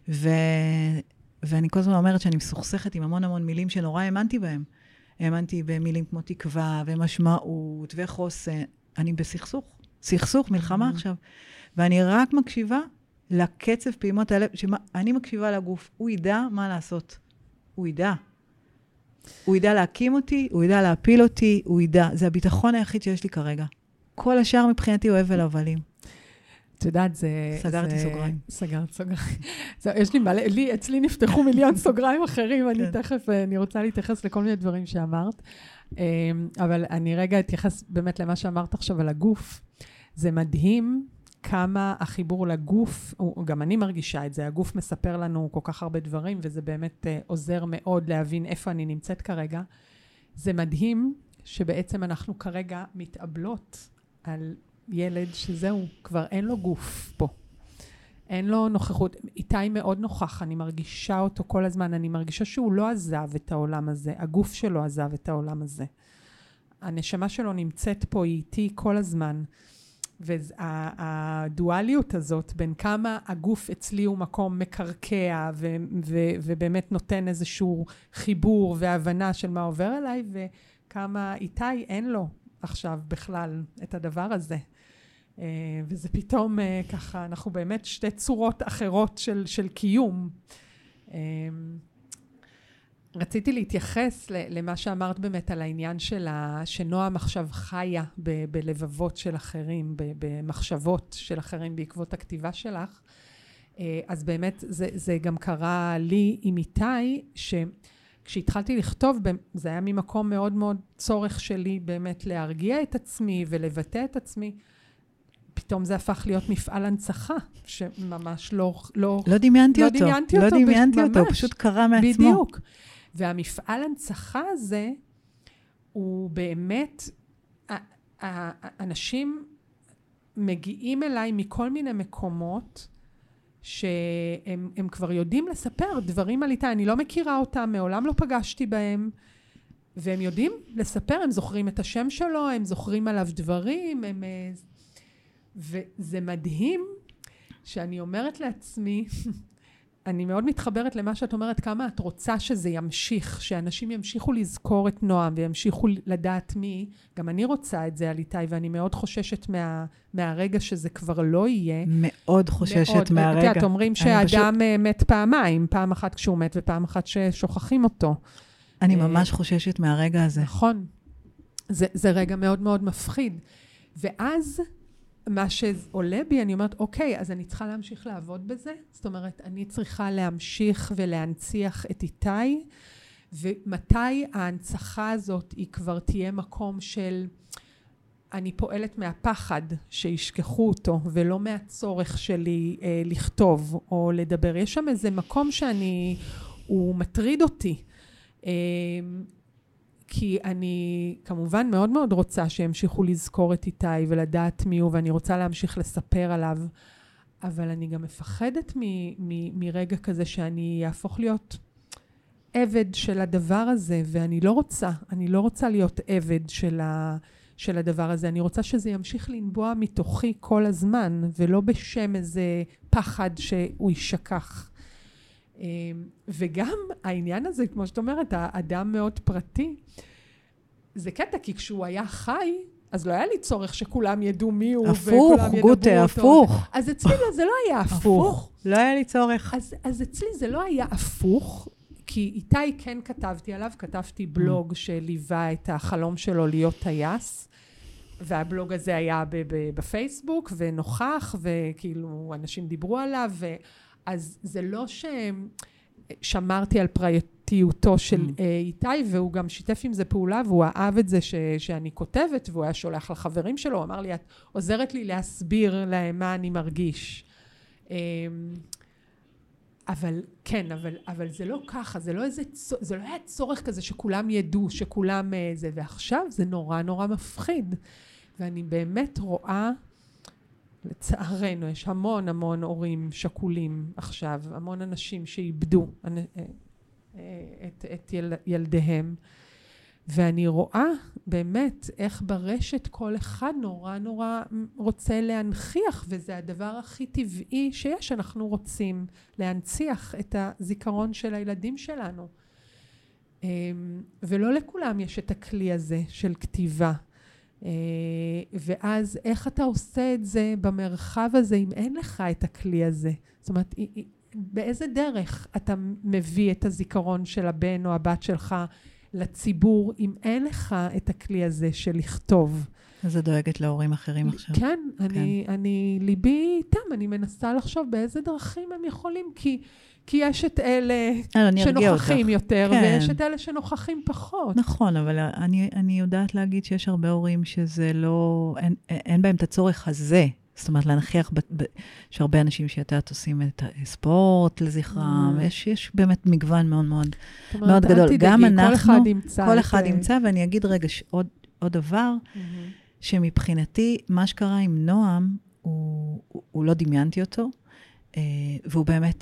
ואני כל הזמן אומרת שאני מסוכסכת עם המון המון מילים שנורא האמנתי בהם. האמנתי במילים כמו תקווה, ומשמעות, וחוסן. אני סכסוך, מלחמה עכשיו. ואני רק מקשיבה לקצב פעימות האלה, שאני מקשיבה לגוף. הוא ידע מה לעשות. הוא ידע. הוא ידע להקים אותי, הוא ידע להפיל אותי, הוא ידע. זה הביטחון היחיד שיש לי כרגע. כל השאר מבחינתי הוא הבל הבלים. את יודעת, סגרתי סוגריים. סגרת סוגריים. יש לי מלא, אצלי נפתחו מיליון סוגריים אחרים, אני רוצה להתייחס לכל מיני דברים שאמרת, אבל אני רגע אתייחס באמת למה שאמרת עכשיו על הגוף. זה מדהים כמה החיבור לגוף, גם אני מרגישה את זה, הגוף מספר לנו כל כך הרבה דברים, וזה באמת עוזר מאוד להבין איפה אני נמצאת כרגע. זה מדהים שבעצם אנחנו כרגע מתאבלות על ילד שזהו, כבר אין לו גוף פה. אין לו נוכחות. איתי מאוד נוכח, אני מרגישה אותו כל הזמן, אני מרגישה שהוא לא עזב את העולם הזה, הגוף שלו עזב את העולם הזה. הנשמה שלו נמצאת פה איתי כל הזמן, והדואליות הזאת בין כמה הגוף אצלי הוא מקום מקרקע, ובאמת נותן איזשהו חיבור והבנה של מה עובר עליי, וכמה איתי אין לו עכשיו בכלל את הדבר הזה. וזה פתאום ככה, אנחנו באמת שתי צורות אחרות של קיום. רציתי להתייחס למה שאמרת באמת על העניין שנועם עכשיו חיה בלבבות של אחרים, במחשבות של אחרים בעקבות הכתיבה שלך. אז באמת זה גם קרה לי עם איתי, כשהתחלתי לכתוב, זה היה ממקום מאוד מאוד צורך שלי באמת להרגיע את עצמי ולבטא את עצמי. פתאום זה הפך להיות מפעל הנצחה, שממש לא דמיינתי אותו, פשוט קרה מעצמו. בדיוק. והמפעל הנצחה הזה, הוא באמת, אנשים מגיעים אליי מכל מיני מקומות, שהם כבר יודעים לספר דברים על איתי, אני לא מכירה אותם, מעולם לא פגשתי בהם, והם יודעים לספר, הם זוכרים את השם שלו, הם זוכרים עליו דברים, וזה מדהים שאני אומרת לעצמי, אני מאוד מתחברת למה שאת אומרת, כמה את רוצה שזה ימשיך, שאנשים ימשיכו לזכור את נועם, וימשיכו לדעת מי, גם אני רוצה את זה על איתי, ואני מאוד חוששת מהרגע שזה כבר לא יהיה. מאוד חוששת מהרגע. את אומרים שהאדם מת פעמיים, פעם אחת כשהוא מת, ופעם אחת ששוכחים אותו. אני ממש חוששת מהרגע הזה. נכון. זה רגע מאוד מאוד מפחיד. ואז מה שעולה בי, אני אומרת, אוקיי, אז אני צריכה להמשיך לעבוד בזה. זאת אומרת, אני צריכה להמשיך ולהנציח את איתי, ומתי ההנצחה הזאת היא כבר תהיה מקום של, אני פועלת מהפחד שישכחו אותו, ולא מהצורך שלי לכתוב או לדבר. יש שם איזה מקום הוא מטריד אותי. כי אני כמובן מאוד מאוד רוצה שימשיכו לזכור את איתי ולדעת מי הוא, ואני רוצה להמשיך לספר עליו, אבל אני גם מפחדת מרגע כזה שאני אהפוך להיות עבד של הדבר הזה, ואני לא רוצה להיות עבד של הדבר הזה, אני רוצה שזה ימשיך לנבוע מתוכי כל הזמן, ולא בשם איזה פחד שהוא יישכח. וגם העניין הזה, כמו שאת אומרת, האדם מאוד פרטי, זה קטע, כי כשהוא היה חי, אז לא היה לי צורך שכולם ידעו מי הוא, הפוך, גוטה, הפוך. אז אצלי זה לא היה הפוך. לא היה לי צורך. אז אצלי זה לא היה הפוך, כי איתי כן כתבתי עליו, כתבתי בלוג שליווה את החלום שלו להיות טייס, והבלוג הזה היה בפייסבוק, ונוכח, וכאילו אנשים דיברו עליו, אז זה לא ששמרתי על פרטיותו של איתי, והוא גם שיתף עם זה פעולה, והוא אהב את זה שאני כותבת, והוא היה שולח לחברים שלו, הוא אמר לי, את עוזרת לי להסביר להם מה אני מרגיש. אבל כן, אבל זה לא ככה, זה לא היה צורך כזה שכולם ידעו, שכולם זה, ועכשיו זה נורא נורא מפחיד. ואני באמת רואה, לצערנו, יש המון המון הורים שכולים עכשיו, המון אנשים שאיבדו את ילדיהם, ואני רואה באמת איך ברשת כל אחד נורא נורא רוצה להנכיח, וזה הדבר הכי טבעי שיש, אנחנו רוצים להנציח את הזיכרון של הילדים שלנו. ולא לכולם יש את הכלי הזה של כתיבה. ואז איך אתה עושה את זה במרחב הזה אם אין לך את הכלי הזה? זאת אומרת, באיזה דרך אתה מביא את הזיכרון של הבן או הבת שלך לציבור, אם אין לך את הכלי הזה של לכתוב? אז זה דואגת להורים אחרים עכשיו. כן, אני ליבי איתם, אני מנסה לחשוב באיזה דרכים הם יכולים, כי יש את אלה שנוכחים יותר, ויש את אלה שנוכחים פחות. נכון, אבל אני יודעת להגיד שיש הרבה הורים שזה לא, אין בהם את הצורך הזה. זאת אומרת, להנכיח, יש הרבה אנשים שיותר עושים את הספורט לזכרם, יש באמת מגוון מאוד מאוד מאוד גדול. גם אנחנו, כל אחד ימצא, ואני אגיד רגע עוד דבר, שמבחינתי, מה שקרה עם נועם, הוא לא דמיינתי אותו, והוא באמת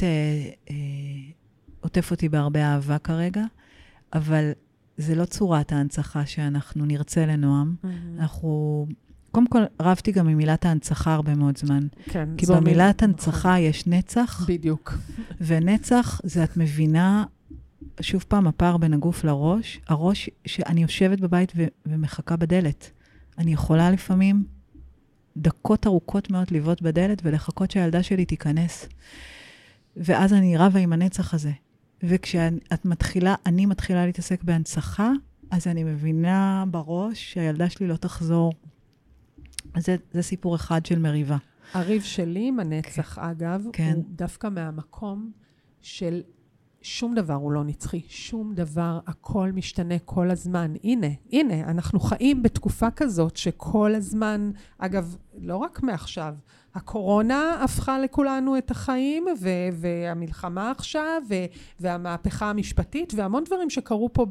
עוטף אותי בהרבה אהבה כרגע, אבל זה לא צורת ההנצחה שאנחנו נרצה לנועם. אנחנו, קודם כל, רבתי גם ממילת ההנצחה הרבה מאוד זמן. כן. כי במילת הנצחה יש נצח. בדיוק. ונצח זה את מבינה, שוב פעם, הפער בין הגוף לראש, הראש שאני יושבת בבית ומחכה בדלת. אני יכולה לפעמים דקות ארוכות מאוד לבעוט בדלת ולחכות שהילדה שלי תיכנס. ואז אני רבה עם הנצח הזה. וכשאת מתחילה, אני מתחילה להתעסק בהנצחה, אז אני מבינה בראש שהילדה שלי לא תחזור. אז זה סיפור אחד של מריבה. הריב שלי עם הנצח, אגב, הוא דווקא מהמקום של שום דבר הוא לא נצחי, שום דבר, הכל משתנה כל הזמן. הנה, אנחנו חיים בתקופה כזאת שכל הזמן, אגב, לא רק מעכשיו, הקורונה הפכה לכולנו את החיים, והמלחמה עכשיו, והמהפכה המשפטית, והמון דברים שקרו פה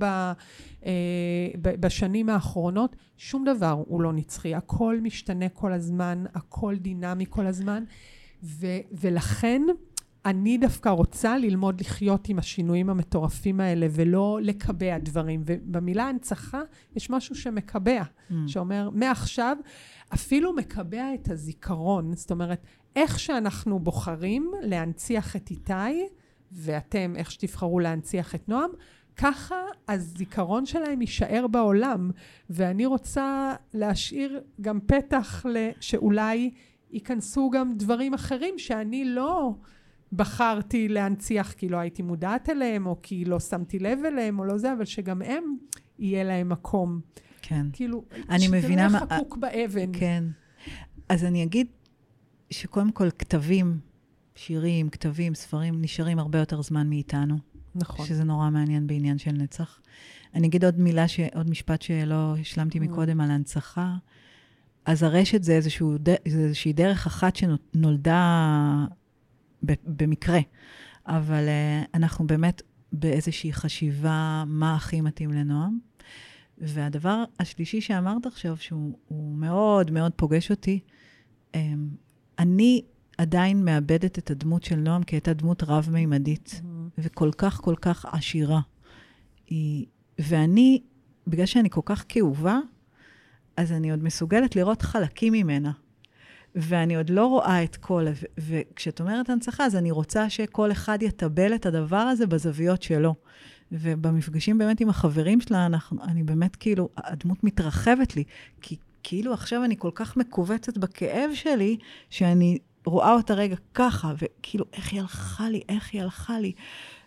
בשנים האחרונות, שום דבר הוא לא נצחי, הכל משתנה כל הזמן, הכל דינמי כל הזמן, ולכן, אני דווקא רוצה ללמוד לחיות עם השינויים המטורפים האלה, ולא לקבע דברים. ובמילה הנצחה, יש משהו שמקבע, שאומר, מעכשיו, אפילו מקבע את הזיכרון. זאת אומרת, איך שאנחנו בוחרים להנציח את איתי, ואתם, איך שתבחרו להנציח את נועם, ככה הזיכרון שלהם יישאר בעולם. ואני רוצה להשאיר גם פתח שאולי ייכנסו גם דברים אחרים, שאני לא בחרתי להנציח כי לא הייתי מודעת אליהם, או כי לא שמתי לב אליהם, או לא זה, אבל שגם הם יהיה להם מקום. כן. כאילו, אני מבינה שזה חקוק באבן. כן. אז אני אגיד שקודם כל כתבים, שירים, כתבים, ספרים, נשארים הרבה יותר זמן מאיתנו. נכון. שזה נורא מעניין בעניין של נצח. אני אגיד עוד משפט שלא השלמתי מקודם על ההנצחה. אז הרשת זה איזושהי דרך אחת שנולדה במקרה, אבל אנחנו באמת באיזושהי חשיבה מה הכי מתאים לנועם. והדבר השלישי שאמרת עכשיו, שהוא מאוד מאוד פוגש אותי, אני עדיין מאבדת את הדמות של נועם, כי הייתה דמות רב-מימדית, וכל כך כל כך עשירה. ואני, בגלל שאני כל כך כאובה, אז אני עוד מסוגלת לראות חלקים ממנה. ואני עוד לא רואה את כל, וכשאת אומרת הנצחה, אז אני רוצה שכל אחד יטבל את הדבר הזה בזוויות שלו. ובמפגשים באמת עם החברים שלה, אני באמת כאילו, הדמות מתרחבת לי, כי כאילו עכשיו אני כל כך מקובצת בכאב שלי, שאני רואה אותה רגע ככה, וכאילו, איך היא הלכה לי.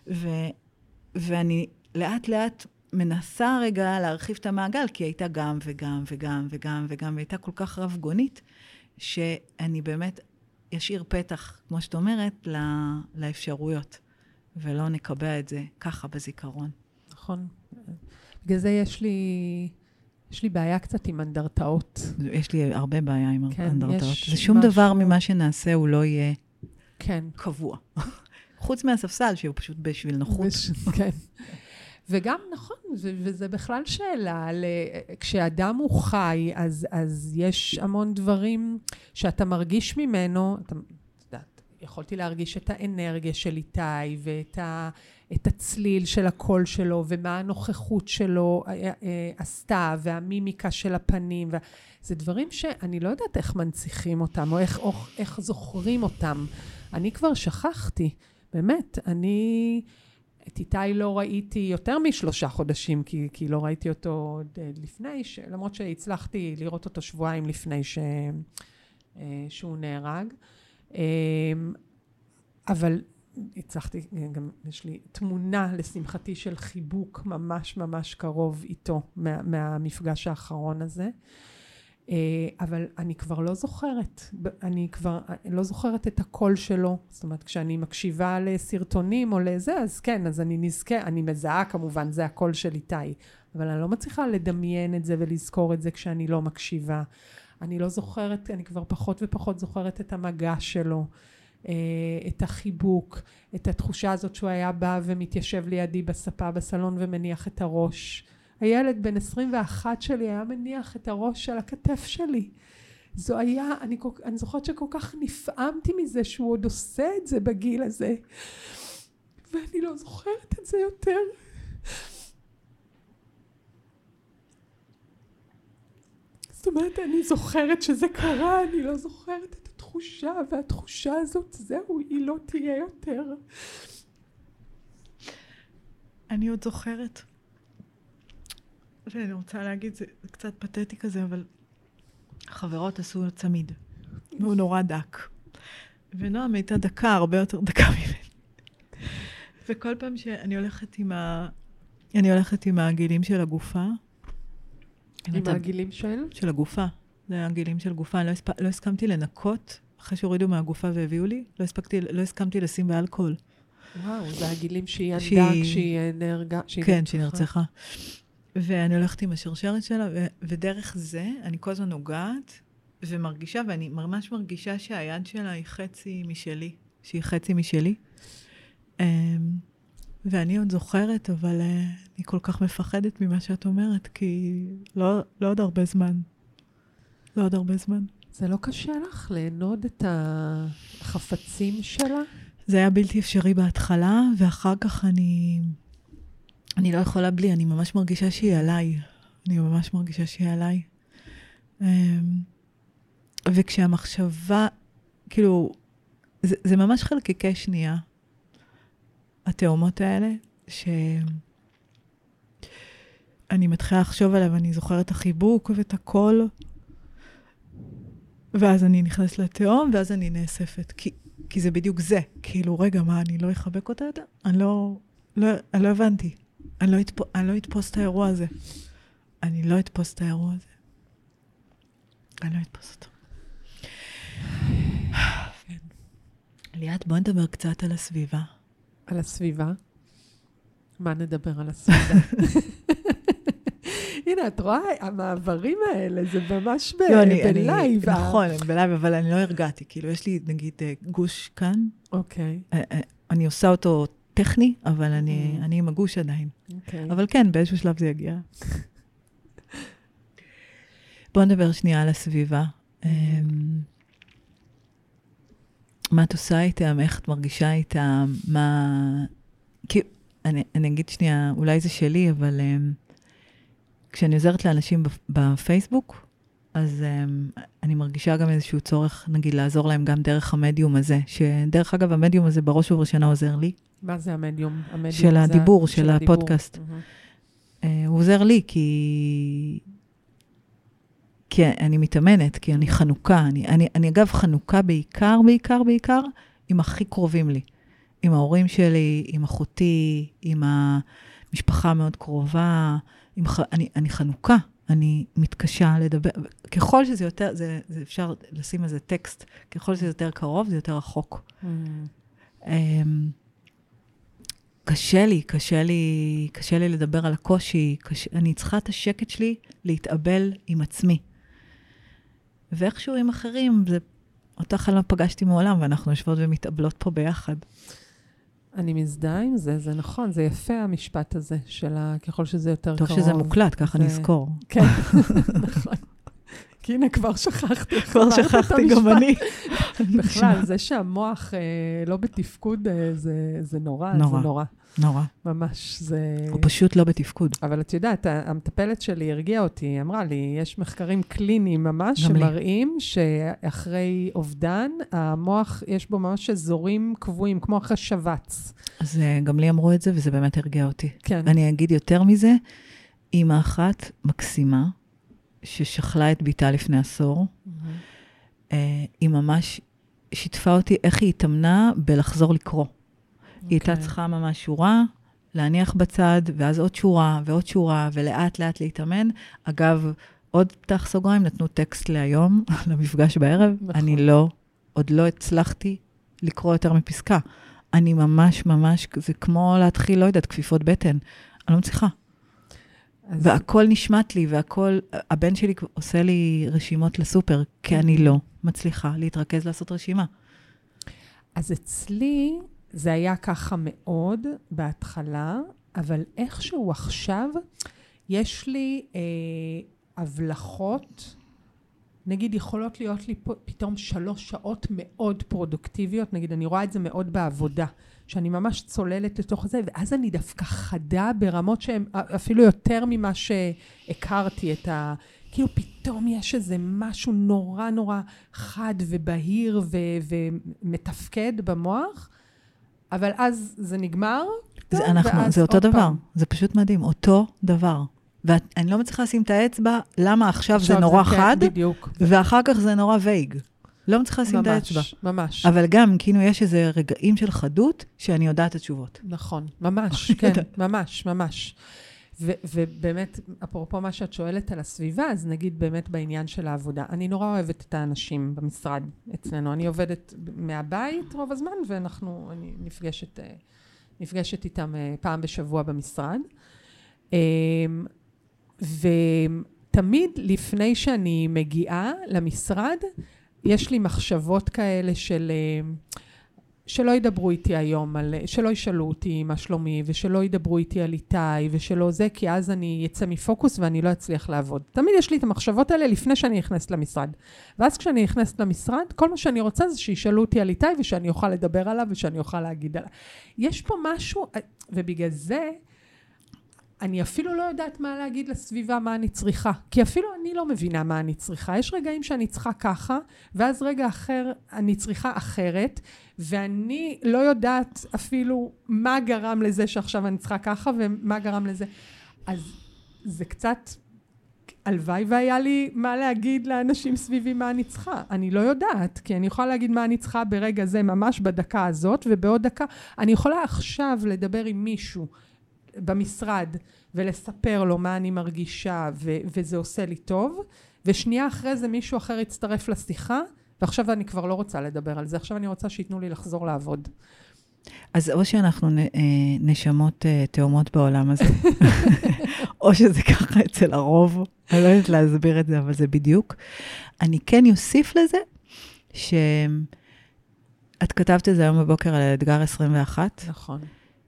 ואני לאט לאט מנסה רגע להרחיב את המעגל, כי הייתה גם וגם וגם וגם וגם, והייתה כל כך רב גונית, שאני באמת ישאיר פתח, כמו שאת אומרת, לאפשרויות, ולא נקבע את זה ככה בזיכרון. נכון. בגלל זה יש לי בעיה קצת עם אנדרטאות. יש לי הרבה בעיה עם אנדרטאות. זה שום משהו... דבר ממה שנעשה הוא לא יהיה כן. קבוע. חוץ מהספסל, שהוא פשוט בשביל נוחות. כן. וגם נכון, וזה בכלל שאלה, כשאדם הוא חי, אז יש המון דברים שאתה מרגיש ממנו, יכולתי להרגיש את האנרגיה של איתי, ואת הצליל של הקול שלו, ומה הנוכחות שלו עשתה, והמימיקה של הפנים, זה דברים שאני לא יודעת איך מנציחים אותם, או איך זוכרים אותם. אני כבר שכחתי, באמת, את איתי לא ראיתי יותר מ3 חודשים, כי לא ראיתי אותו לפני, למרות שהצלחתי לראות אותו שבועיים לפני שהוא נהרג. אבל הצלחתי, גם יש לי תמונה לשמחתי של חיבוק ממש ממש קרוב איתו, מהמפגש האחרון הזה. אבל אני כבר לא זוכרת, אני כבר לא זוכרת את הקול שלו, זאת אומרת, כשאני מקשיבה לסרטונים או לזה, אז כן, אז אני נזכה, אני מזהה כמובן, זה הקול של איתי, אבל אני לא מצליחה לדמיין את זה ולזכור את זה כשאני לא מקשיבה. אני לא זוכרת, אני כבר פחות ופחות זוכרת את המגע שלו, את החיבוק, את התחושה הזאת שהוא היה בא ומתיישב לידי בספה בסלון ומניח את הראש. הילד בן 21 שלי היה מניח את הראש על הכתף שלי. זו היה, אני זוכרת שכל כך נפעמתי מזה שהוא עוד עושה את זה בגיל הזה. ואני לא זוכרת את זה יותר. זאת אומרת, אני זוכרת שזה קרה, אני לא זוכרת את התחושה, והתחושה הזאת, זהו, היא לא תהיה יותר. אני עוד זוכרת. ואני רוצה להגיד, זה קצת פתטי כזה, אבל חברות עשו צמיד, והוא נורא דק. ונועם הייתה דקה, הרבה יותר דקה ממני. וכל פעם שאני הולכת עם הגילים של הגופה. עם הגילים של? של הגופה. זה הגילים של גופה. אני לא הסכמתי לנקות, אחרי שהורידו מהגופה והביאו לי, לא הסכמתי לשים באלכוהול. וואו, זה הגילים שהיא ינדה, כשהיא נהרגה. כן, שהיא נרצחה. ואני הולכת עם השרשרת שלה, ודרך זה אני כל הזמן נוגעת, ומרגישה, ואני ממש מרגישה שהיד שלה היא חצי משלי, שהיא חצי משלי. ואני עוד זוכרת, אבל אני כל כך מפחדת ממה שאת אומרת, כי לא עוד הרבה זמן. לא עוד הרבה זמן. זה לא קשה לך לענוד את החפצים שלה? זה היה בלתי אפשרי בהתחלה, ואחר כך אני לא יכולה בלי, אני ממש מרגישה שהיא עליי. אני ממש מרגישה שהיא עליי. וכשהמחשבה, כאילו, זה ממש חלקיקי שנייה, התאומות האלה, שאני מתחילה לחשוב עליו, אני זוכרת את החיבוק ואת הכל, ואז אני נכנסת לתאום, ואז אני נאספת. כי זה בדיוק זה. כאילו, רגע, מה, אני לא אחבק אותה יותר? אני לא הבנתי. אני לא אתפוס את האירוע הזה. אני לא אתפוס את האירוע הזה. אני לא אתפוס אותו. ליאת, בוא נדבר קצת על הסביבה. על הסביבה? מה נדבר על הסביבה? הנה, את רואה, המעברים האלה, זה ממש בלייב. נכון, הם בלייב, אבל אני לא הרגעתי. כאילו, יש לי, נגיד, גוש כאן. אוקיי. אני עושה אותו טכני, אבל אני עם הגוש עדיין. אבל כן, באיזשהו שלב זה יגיע. בואו נדבר שנייה על הסביבה. מה את עושה איתם? איך את מרגישה איתם? כי אני אגיד שנייה, אולי זה שלי, אבל כשאני עוזרת לאנשים בפייסבוק, אז אני מרגישה גם איזשהו צורך, נגיד, לעזור להם גם דרך המדיום הזה, שדרך אגב, המדיום הזה בראש ובראשונה עוזר לי. מה זה המדיום? של הדיבור, של הפודקאסט. הוא עוזר לי כי אני מתאמנת, כי אני חנוכה. אני אגב חנוכה בעיקר עם הכי קרובים לי. עם ההורים שלי, עם אחותי, עם המשפחה מאוד קרובה. אני חנוכה. אני מתקשה לדבר. ככל שזה יותר, זה אפשר לשים איזה טקסט, ככל שזה יותר קרוב, זה יותר רחוק. קשה לי לדבר על הקושי, אני צריכה את השקט שלי להתאבל עם עצמי. ואיכשהו עם אחרים, אותך לא פגשתי מעולם, ואנחנו יושבות ומתאבלות פה ביחד. אני מזדהה עם זה, זה נכון, זה יפה המשפט הזה, ככל שזה יותר קרוב. טוב שזה מוקלט, ככה נזכור. כן, נכון. כי הנה, כבר שכחתי. כבר שכחתי גם אני. בכלל, זה שהמוח לא בתפקוד, זה נורא, זה נורא. נורא. ממש, זה... הוא פשוט לא בתפקוד. אבל את יודעת, המטפלת שלי הרגיעה אותי, אמרה לי, יש מחקרים קליניים ממש, שמראים שאחרי אובדן, המוח יש בו ממש אזורים קבועים, כמו אחרי שבץ. אז גם לי אמרו את זה, וזה באמת הרגיע אותי. כן. אני אגיד יותר מזה, אמא אחת מקסימה, ששכלה את ביתה לפני עשור, היא ממש שיתפה אותי איך היא התאמנה בלחזור לקרוא. היא הייתה צריכה ממש שורה, להניח בצד, ואז עוד שורה ועוד שורה, ולאט לאט להתאמן. אגב, עוד פתח סוגריים, נתנו טקסט להיום, למפגש בערב. אני עוד לא הצלחתי לקרוא יותר מפסקה. אני ממש, זה כמו להתחיל, לא יודעת, כפיפות בטן. אני לא מצליחה. והכל נשמט לי, הבן שלי עושה לי רשימות לסופר, כי אני לא מצליחה להתרכז לעשות רשימה. אז אצלי זה היה ככה מאוד בהתחלה, אבל איכשהו עכשיו יש לי הבלחות, נגיד יכולות להיות לי פתאום 3 שעות מאוד פרודוקטיביות, נגיד אני רואה את זה מאוד בעבודה, שאני ממש צוללת לתוך זה, ואז אני דווקא חדה ברמות שהן אפילו יותר ממה שהכרתי את כאילו פתאום יש איזה משהו נורא נורא חד ובהיר ומתפקד במוח, אבל אז זה נגמר. זה אותו דבר, זה פשוט מדהים, אותו דבר. ואני לא מצליחה לשים את האצבע, למה עכשיו זה נורא חד, ואחר כך זה נורא וייג. לא מצליחה לשים את האצבע. ממש. אבל גם, כאילו, יש איזה רגעים של חדות, שאני יודעת את התשובות. נכון, ממש, כן, ממש. ובאמת, אפרופו מה שאת שואלת על הסביבה, אז נגיד באמת בעניין של העבודה. אני נורא אוהבת את האנשים במשרד אצלנו. אני עובדת מהבית רוב הזמן, אני נפגשת איתם פעם בשבוע במשרד. ותמיד לפני שאני מגיעה למשרד, יש לי מחשבות כאלה שלא ידברו איתי היום, שלא ישאלו אותי מה שלומי, ושלא ידברו איתי על איתי, ושלא זה, כי אז אני יצא מפוקוס ואני לא אצליח לעבוד. תמיד יש לי את המחשבות האלה לפני שאני נכנסת למשרד. ואז כשאני נכנסת למשרד, כל מה שאני רוצה זה שישאלו אותי על איתי, ושאני אוכל לדבר עליו, ושאני אוכל להגיד עליו. יש פה משהו, ובגלל זה, אני אפילו לא יודעת מה להגיד לסביבה, מה אני צריכה. כי אפילו אני לא מבינה מה אני צריכה. יש רגעים שאני צריכה ככה, ואז רגע אחר אני צריכה אחרת, ואני לא יודעת אפילו מה גרם לזה שעכשיו אני צריכה ככה, ומה גרם לזה. אז זה קצת, הלוואי והיה לי מה להגיד לאנשים סביבי מה אני צריכה. אני לא יודעת, כי אני יכולה להגיד מה אני צריכה ברגע זה, ממש בדקה הזאת, ובעוד דקה, אני יכולה עכשיו לדבר עם מישהו, במשרד, ולספר לו מה אני מרגישה, וזה עושה לי טוב, ושנייה אחרי זה מישהו אחר יצטרף לשיחה, ועכשיו אני כבר לא רוצה לדבר על זה, עכשיו אני רוצה שיתנו לי לחזור לעבוד. אז או שאנחנו נשמות תאומות בעולם הזה, או שזה ככה אצל הרוב, אני לא יודעת להסביר את זה, אבל זה בדיוק. אני כן יוסיף לזה, שאת כתבת את זה היום בבוקר על אתגר 21, נכון.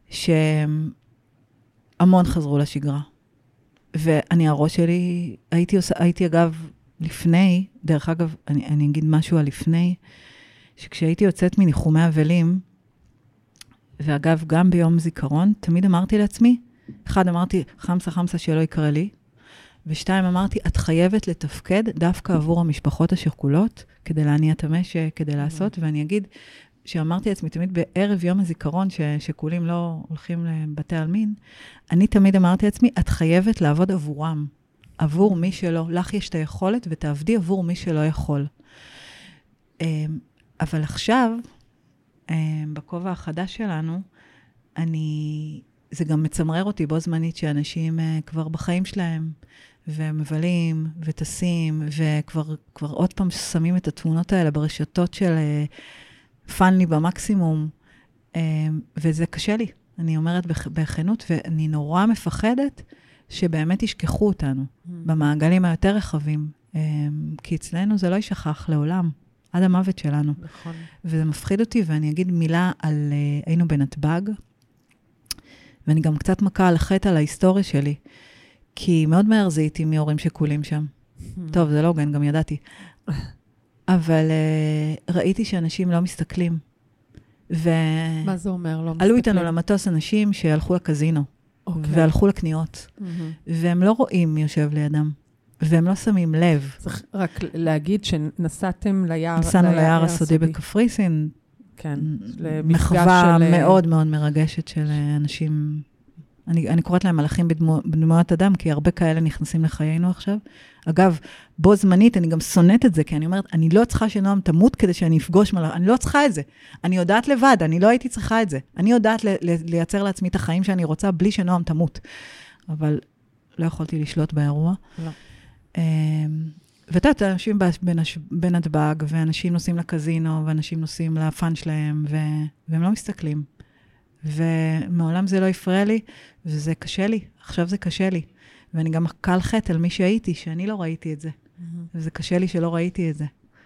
המון חזרו לשגרה. ואני, הראש שלי, הייתי אגב, לפני, דרך אגב, אני אגיד משהו על לפני, שכשהייתי יוצאת מניחומי אבלים, ואגב, גם ביום זיכרון, תמיד אמרתי לעצמי, אמרתי, חמסה שלא יקרה לי, ושתיים, אמרתי, את חייבת לתפקד דווקא עבור המשפחות השכולות, כדי להניע את המשק, כדי לעשות, ואני אגיד, שאמרתי לעצמי תמיד בערב יום הזיכרון, ששכולים לא הולכים לבתי עלמין, אני תמיד אמרתי לעצמי, את חייבת לעבוד עבורם, עבור מי שלא, לך יש את היכולת, ותעבדי עבור מי שלא יכול. אבל עכשיו, בכובע החדש שלנו, זה גם מצמרר אותי בו זמנית שאנשים כבר בחיים שלהם, ומבלים, וטסים, וכבר עוד פעם שמים את התמונות האלה ברשתות של פן לי במקסימום, וזה קשה לי. אני אומרת בכנות, ואני נורא מפחדת שבאמת ישכחו אותנו, במעגלים היותר רחבים, כי אצלנו זה לא יישכח לעולם, עד המוות שלנו. נכון. וזה מפחיד אותי, ואני אגיד מילה על, היינו בנתב"ג, ואני גם קצת מכה על החטא על ההיסטוריה שלי, כי מאוד מהר זיהיתי מהורים שכולים שם. טוב, זה לא הוגן, גם ידעתי. אבל ראיתי שאנשים לא מסתכלים. מה זה אומר? לא מסתכלים? עלו איתנו למטוס אנשים שהלכו לקזינו, והלכו לקניות, והם לא רואים מי יושב לידם, והם לא שמים לב. צריך רק להגיד שנסעתם ליער... נסענו ליער הסודי בקפריסין, כן, מחווה מאוד מאוד מרגשת של אנשים, אני קוראת להם מלאכים בדמויות אדם, כי הרבה כאלה נכנסים לחיינו עכשיו. אגב, בו זמנית, אני גם שונאת את זה, כי אני אומרת, אני לא צריכה שנועם תמות כדי שאני אפגוש מלאך, אני לא צריכה את זה. אני יודעת לבד, אני לא הייתי צריכה את זה. אני יודעת לייצר לעצמי את החיים שאני רוצה, בלי שנועם תמות. אבל לא יכולתי לשלוט באירוע. לא. ואתה יודעת, אנשים בנתב"ג, ואנשים נוסעים לקזינו, ואנשים נוסעים לפן שלהם, והם לא מסתכלים. ומעולם זה לא הפריע לי, וזה קשה לי. עכשיו זה קשה לי. ואני גם קל חטא על מי שהייתי, שאני לא ראיתי את זה. וזה קשה לי שלא ראיתי את זה.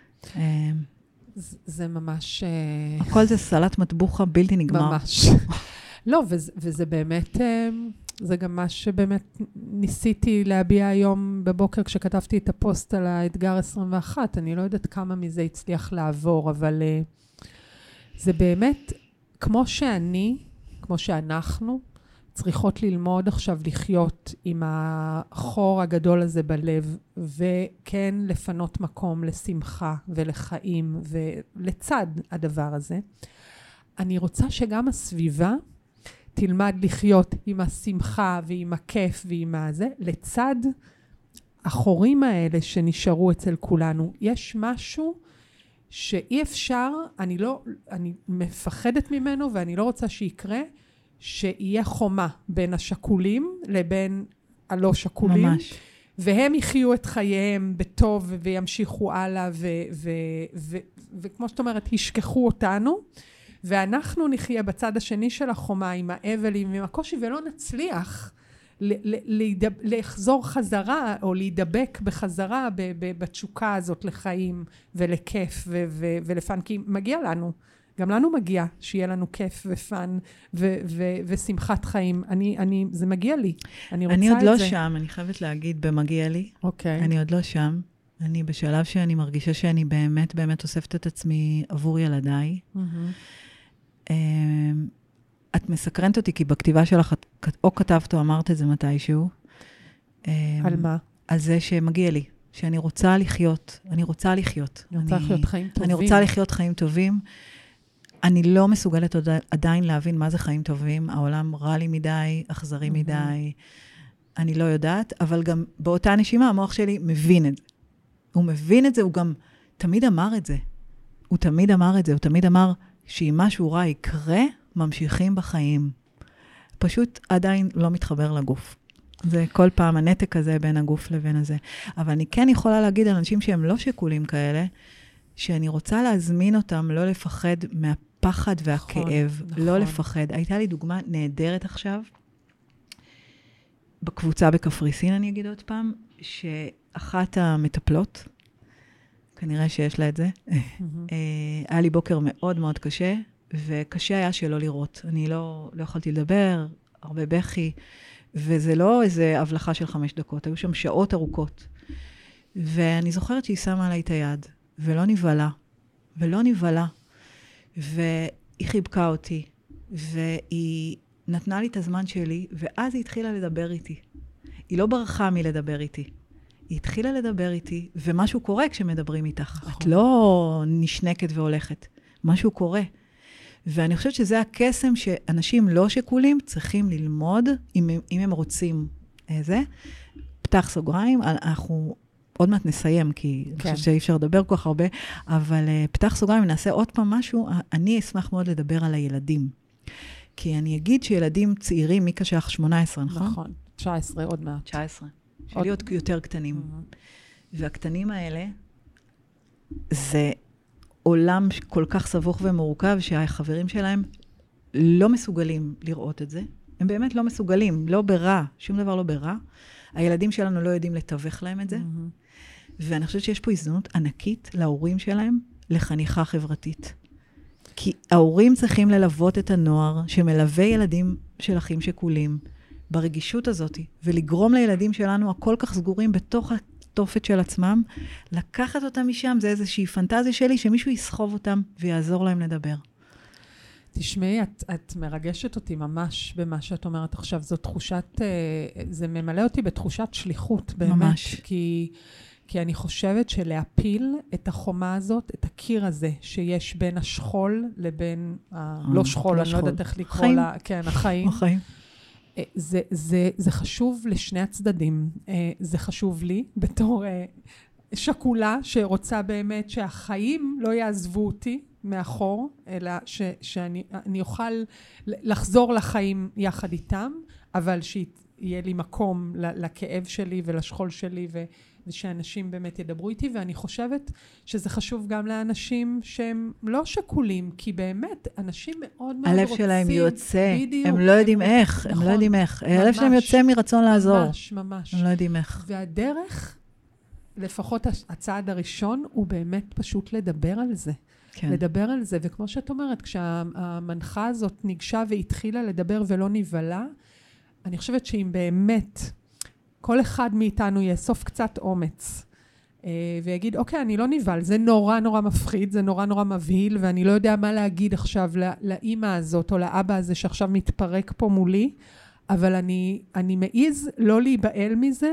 זה ממש... הכל זה סלט מטבוחה בלתי נגמר. ממש. לא, וזה באמת... זה גם מה שבאמת ניסיתי להביע היום בבוקר כשכתבתי את הפוסט על האתגר 21. אני לא יודעת כמה מזה הצליח לעבור, אבל זה באמת, כמו שאנחנו צריכות ללמוד עכשיו לחיות עם החור הגדול הזה בלב, וכן לפנות מקום לשמחה ולחיים ולצד הדבר הזה. אני רוצה שגם הסביבה תלמד לחיות עם השמחה ועם הכיף ועם הזה, לצד החורים האלה שנשארו אצל כולנו. יש משהו שאי אפשר, אני מפחדת ממנו ואני לא רוצה שיקרה, שיהיה חומה בין השכולים לבין הלא שכולים. ממש. והם יחיו את חייהם בטוב וימשיכו הלאה, וכמו שאת אומרת, ישכחו אותנו, ואנחנו נחיה בצד השני של החומה עם האבלים, עם הקושי, ולא נצליח לחזור חזרה, או להידבק בחזרה בתשוקה הזאת לחיים ולכיף ולפן, כי מגיע לנו, גם לנו מגיע שיהיה לנו כיף ופן ושמחת חיים. זה מגיע לי. אני רוצה את זה. אני עוד לא שם, אני חייבת להגיד במגיע לי. אוקיי. אני עוד לא שם. אני בשלב שאני מרגישה שאני באמת אוספת את עצמי עבור ילדיי. את מסקרנת אותי, כי בכתיבה שלך, או כתבת או אמרת את זה מתישהו. על מה? על זה שמגיע לי, שאני רוצה לחיות. אני רוצה לחיות. אני רוצה לחיות חיים טובים. אני רוצה לחיות חיים טובים. אני לא מסוגלת עדיין להבין מה זה חיים טובים. העולם רע לי מדי, אכזרי מדי. אני לא יודעת, אבל גם באותה נשימה, המוח שלי מבין את זה. הוא מבין את זה, הוא גם תמיד אמר את זה. הוא תמיד אמר שאם משהו רע יקרה, ממשיכים בחיים. פשוט עדיין לא מתחבר לגוף. זה כל פעם הנתק הזה בין הגוף לבין הזה. אבל אני כן יכולה להגיד על אנשים שהם לא שכולים כאלה, שאני רוצה להזמין אותם לא לפחד מהפחד והכאב. נכון. לא לפחד. הייתה לי דוגמה נהדרת עכשיו, בקבוצה בקפריסין, אני אגיד עוד פעם, שאחת המטפלות, כנראה שיש לה את זה, היה לי בוקר מאוד מאוד קשה, וקשה היה שלא לראות. אני לא יכולתי לדבר, הרבה בכי, וזה לא איזה הבלחה של 5 דקות, היו שם שעות ארוכות. ואני זוכרת שהיא שמה עליי את היד, ולא נבלה, והיא חיבקה אותי, והיא נתנה לי את הזמן שלי, ואז היא התחילה לדבר איתי. היא לא ברחה מלדבר איתי. היא התחילה לדבר איתי, ומשהו קורה כשמדברים איתך. את לא נשנקת והולכת. משהו קורה. ואני חושבת שזה הקסם שאנשים לא שקולים צריכים ללמוד, אם הם רוצים זה. פתח סוגריים, אנחנו עוד מעט נסיים, כי אני חושבת שאי אפשר לדבר כל כך הרבה, אבל פתח סוגריים, נעשה עוד פעם משהו, אני אשמח מאוד לדבר על הילדים. כי אני אגיד שילדים צעירים, מי כשך 18, נכון? נכון, 19 עוד מעט. 19. שלי עוד יותר קטנים. והקטנים האלה, זה עולם כל כך סבוך ומורכב, שהחברים שלהם לא מסוגלים לראות את זה. הם באמת לא מסוגלים, לא ברע, שום דבר לא ברע. הילדים שלנו לא יודעים לתווך להם את זה. ואני חושבת שיש פה הזדמנות ענקית להורים שלהם לחניכה חברתית. כי ההורים צריכים ללוות את הנוער שמלווה ילדים של אחים שכולים ברגישות הזאת, ולגרום לילדים שלנו הכל כך סגורים בתוך התופת של עצמם, לקחת אותם משם, זה איזושהי פנטזיה שלי, שמישהו יסחוב אותם ויעזור להם לדבר. תשמעי, את מרגשת אותי ממש במה שאת אומרת עכשיו, זו תחושת, זה ממלא אותי בתחושת שליחות באמת. ממש. כי אני חושבת שלהפיל את החומה הזאת, את הקיר הזה, שיש בין השכול לבין, לא שכול, אני לא יודעת איך לקרוא לה, כן, החיים. החיים. זה חשוב לשני הצדדים. זה חשוב לי, בתור שקולה, שרוצה באמת שהחיים לא יעזבו אותי מאחור, אלא שאני אוכל לחזור לחיים יחד איתם, אבל שיהיה לי מקום לכאב שלי ולשכול שלי, ושאנשים באמת ידברו איתי, ואני חושבת שזה חשוב גם לאנשים שהם לא שקולים, כי באמת אנשים מאוד מאוד רוצים. הלב שלהם יוצא, בדיוק, הם לא יודעים איך, נכון, הם לא יודעים איך. הלב שלהם יוצא מרצון לעזור. ממש, ממש. הם לא יודעים איך. והדרך, לפחות הצעד הראשון, הוא באמת פשוט לדבר על זה. כן. לדבר על זה, וכמו שאת אומרת, כשהמנחה הזאת ניגשה והתחילה לדבר ולא נבלה, אני חושבת שאם באמת כל אחד מאיתנו יאסוף קצת אומץ, ויגיד, אוקיי, אני לא נבל, זה נורא נורא מפחיד, זה נורא נורא מבהיל, ואני לא יודע מה להגיד עכשיו לאמא הזאת, או לאבא הזה שעכשיו מתפרק פה מולי, אבל אני מעיז לא להיבעל מזה,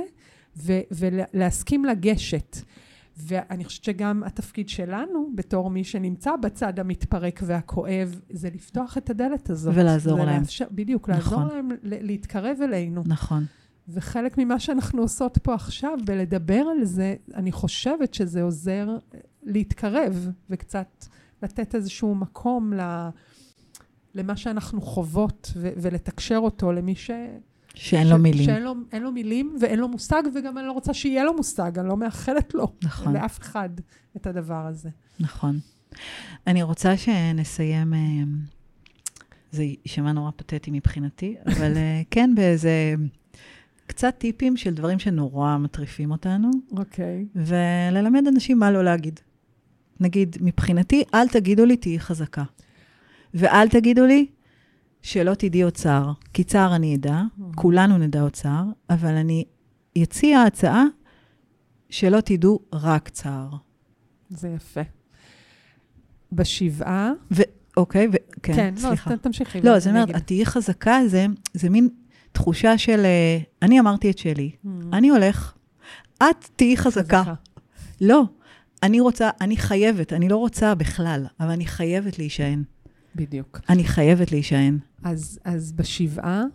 ולהסכים לגשת. ואני חושבת שגם התפקיד שלנו, בתור מי שנמצא בצד המתפרק והכואב, זה לפתוח את הדלת הזאת. ולעזור להם. בדיוק, נכון. לעזור להם להתקרב אלינו. נכון. וחלק ממה שאנחנו עושות פה עכשיו, בלדבר על זה, אני חושבת שזה עוזר להתקרב, וקצת לתת איזשהו מקום למה שאנחנו חוות, ולתקשר אותו למי שאין לו מילים. שאין לו מילים, ואין לו מושג, וגם אני לא רוצה שיהיה לו מושג, אני לא מאחלת לו. נכון. לאף אחד את הדבר הזה. נכון. אני רוצה שנסיים, זה יישמע נורא פתטי מבחינתי, אבל כן באיזה קצת טיפים של דברים שנורא מטריפים אותנו. אוקיי. וללמד אנשים מה לא להגיד. נגיד, מבחינתי, אל תגידו לי, תהי חזקה. ואל תגידו לי, שלא תדעי עוד צער. כי צער אני אדע, כולנו נדע עוד צער, אבל אני אציע הצעה שלא תדעו רק צער. זה יפה. בשבעה... אוקיי, כן, סליחה. לא, תמשיכי. לא, זאת אומרת, תהי חזקה, זה מין תחושה של, אני אמרתי את שלי, אני הולך, את תהי חזקה. לא, אני חייבת, אני לא רוצה בכלל, אבל אני חייבת להישען. בדיוק. אני חייבת להישען. אז בשבעה,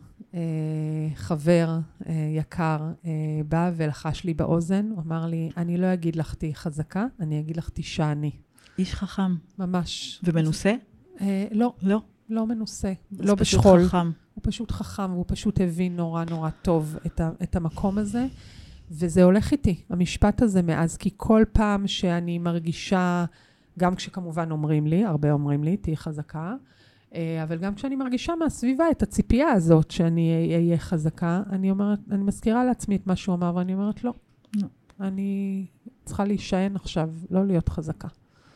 חבר יקר בא ולחש לי באוזן, הוא אמר לי, אני לא אגיד לך תהי חזקה, אני אגיד לך תישעני. איש חכם. ממש. ומנוסה? לא. לא. לא מנוסה. לא בשכול. פשוט חכם. הוא פשוט חכם, והוא פשוט הבין נורא נורא טוב את המקום הזה, וזה הולך איתי, המשפט הזה מאז, כי כל פעם שאני מרגישה, גם כשכמובן אומרים לי, הרבה אומרים לי, תהי חזקה, אבל גם כשאני מרגישה מהסביבה את הציפייה הזאת שאני אהיה חזקה, אני מזכירה לעצמי את מה שהוא אמר, ואני אומרת, לא, אני צריכה להישען עכשיו, לא להיות חזקה.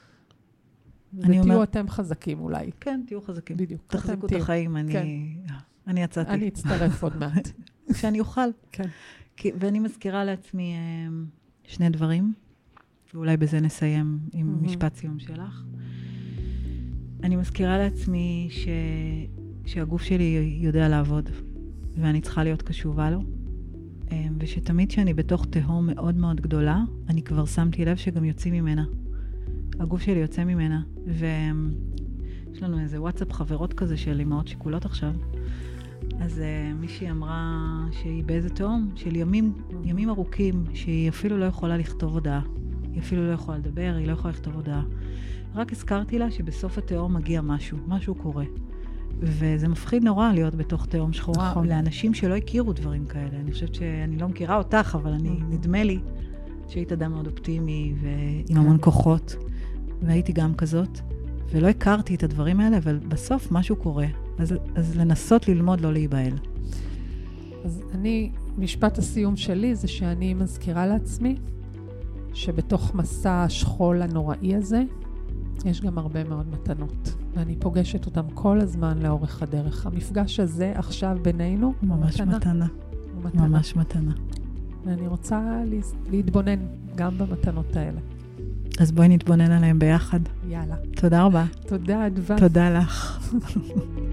ותהיו אתם חזקים אולי. כן, תהיו חזקים. בדיוק. תחזיקו את החיים, אני יצאתי. אני אצטרף עוד מעט. כשאני אוכל. כן. ואני מזכירה לעצמי שני דברים, ואולי בזה נסיים עם משפט סיום שלך. אני מזכירה לעצמי שהגוף שלי יודע לעבוד, ואני צריכה להיות קשובה לו. ושתמיד שאני בתוך תהום מאוד מאוד גדולה, אני כבר שמתי לב שגם יוצאים ממנה. הגוף שלי יוצא ממנה, ויש לנו איזה וואטסאפ חברות כזה של אמהות שכולות עכשיו, אז מישהי אמרה שהיא באיזה תהום של ימים ארוכים, שהיא אפילו לא יכולה לכתוב הודעה, היא אפילו לא יכולה לדבר, היא לא יכולה לכתוב הודעה. רק הזכרתי לה שבסוף התהום מגיע משהו קורה. וזה מפחיד נורא להיות בתוך תהום שחורה, נכון. לאנשים שלא הכירו דברים כאלה. אני חושבת שאני לא מכירה אותך, אבל נדמה לי שהיית אדם מאוד אופטימי ועם המון כוחות, והייתי גם כזאת, ולא הכרתי את הדברים האלה, אבל בסוף משהו קורה. אז לנסות ללמוד לא להיבהל. אז משפט הסיום שלי זה שאני מזכירה לעצמי, שבתוך מסע השכול הנוראי הזה, יש גם הרבה מאוד מתנות. ואני פוגשת אותם כל הזמן לאורך הדרך. המפגש הזה עכשיו בינינו, ממש מתנה. ממש מתנה. ואני רוצה להתבונן גם במתנות האלה. אז בואי נתבונן עליהם ביחד. יאללה. תודה רבה. תודה, אדווה. תודה לך.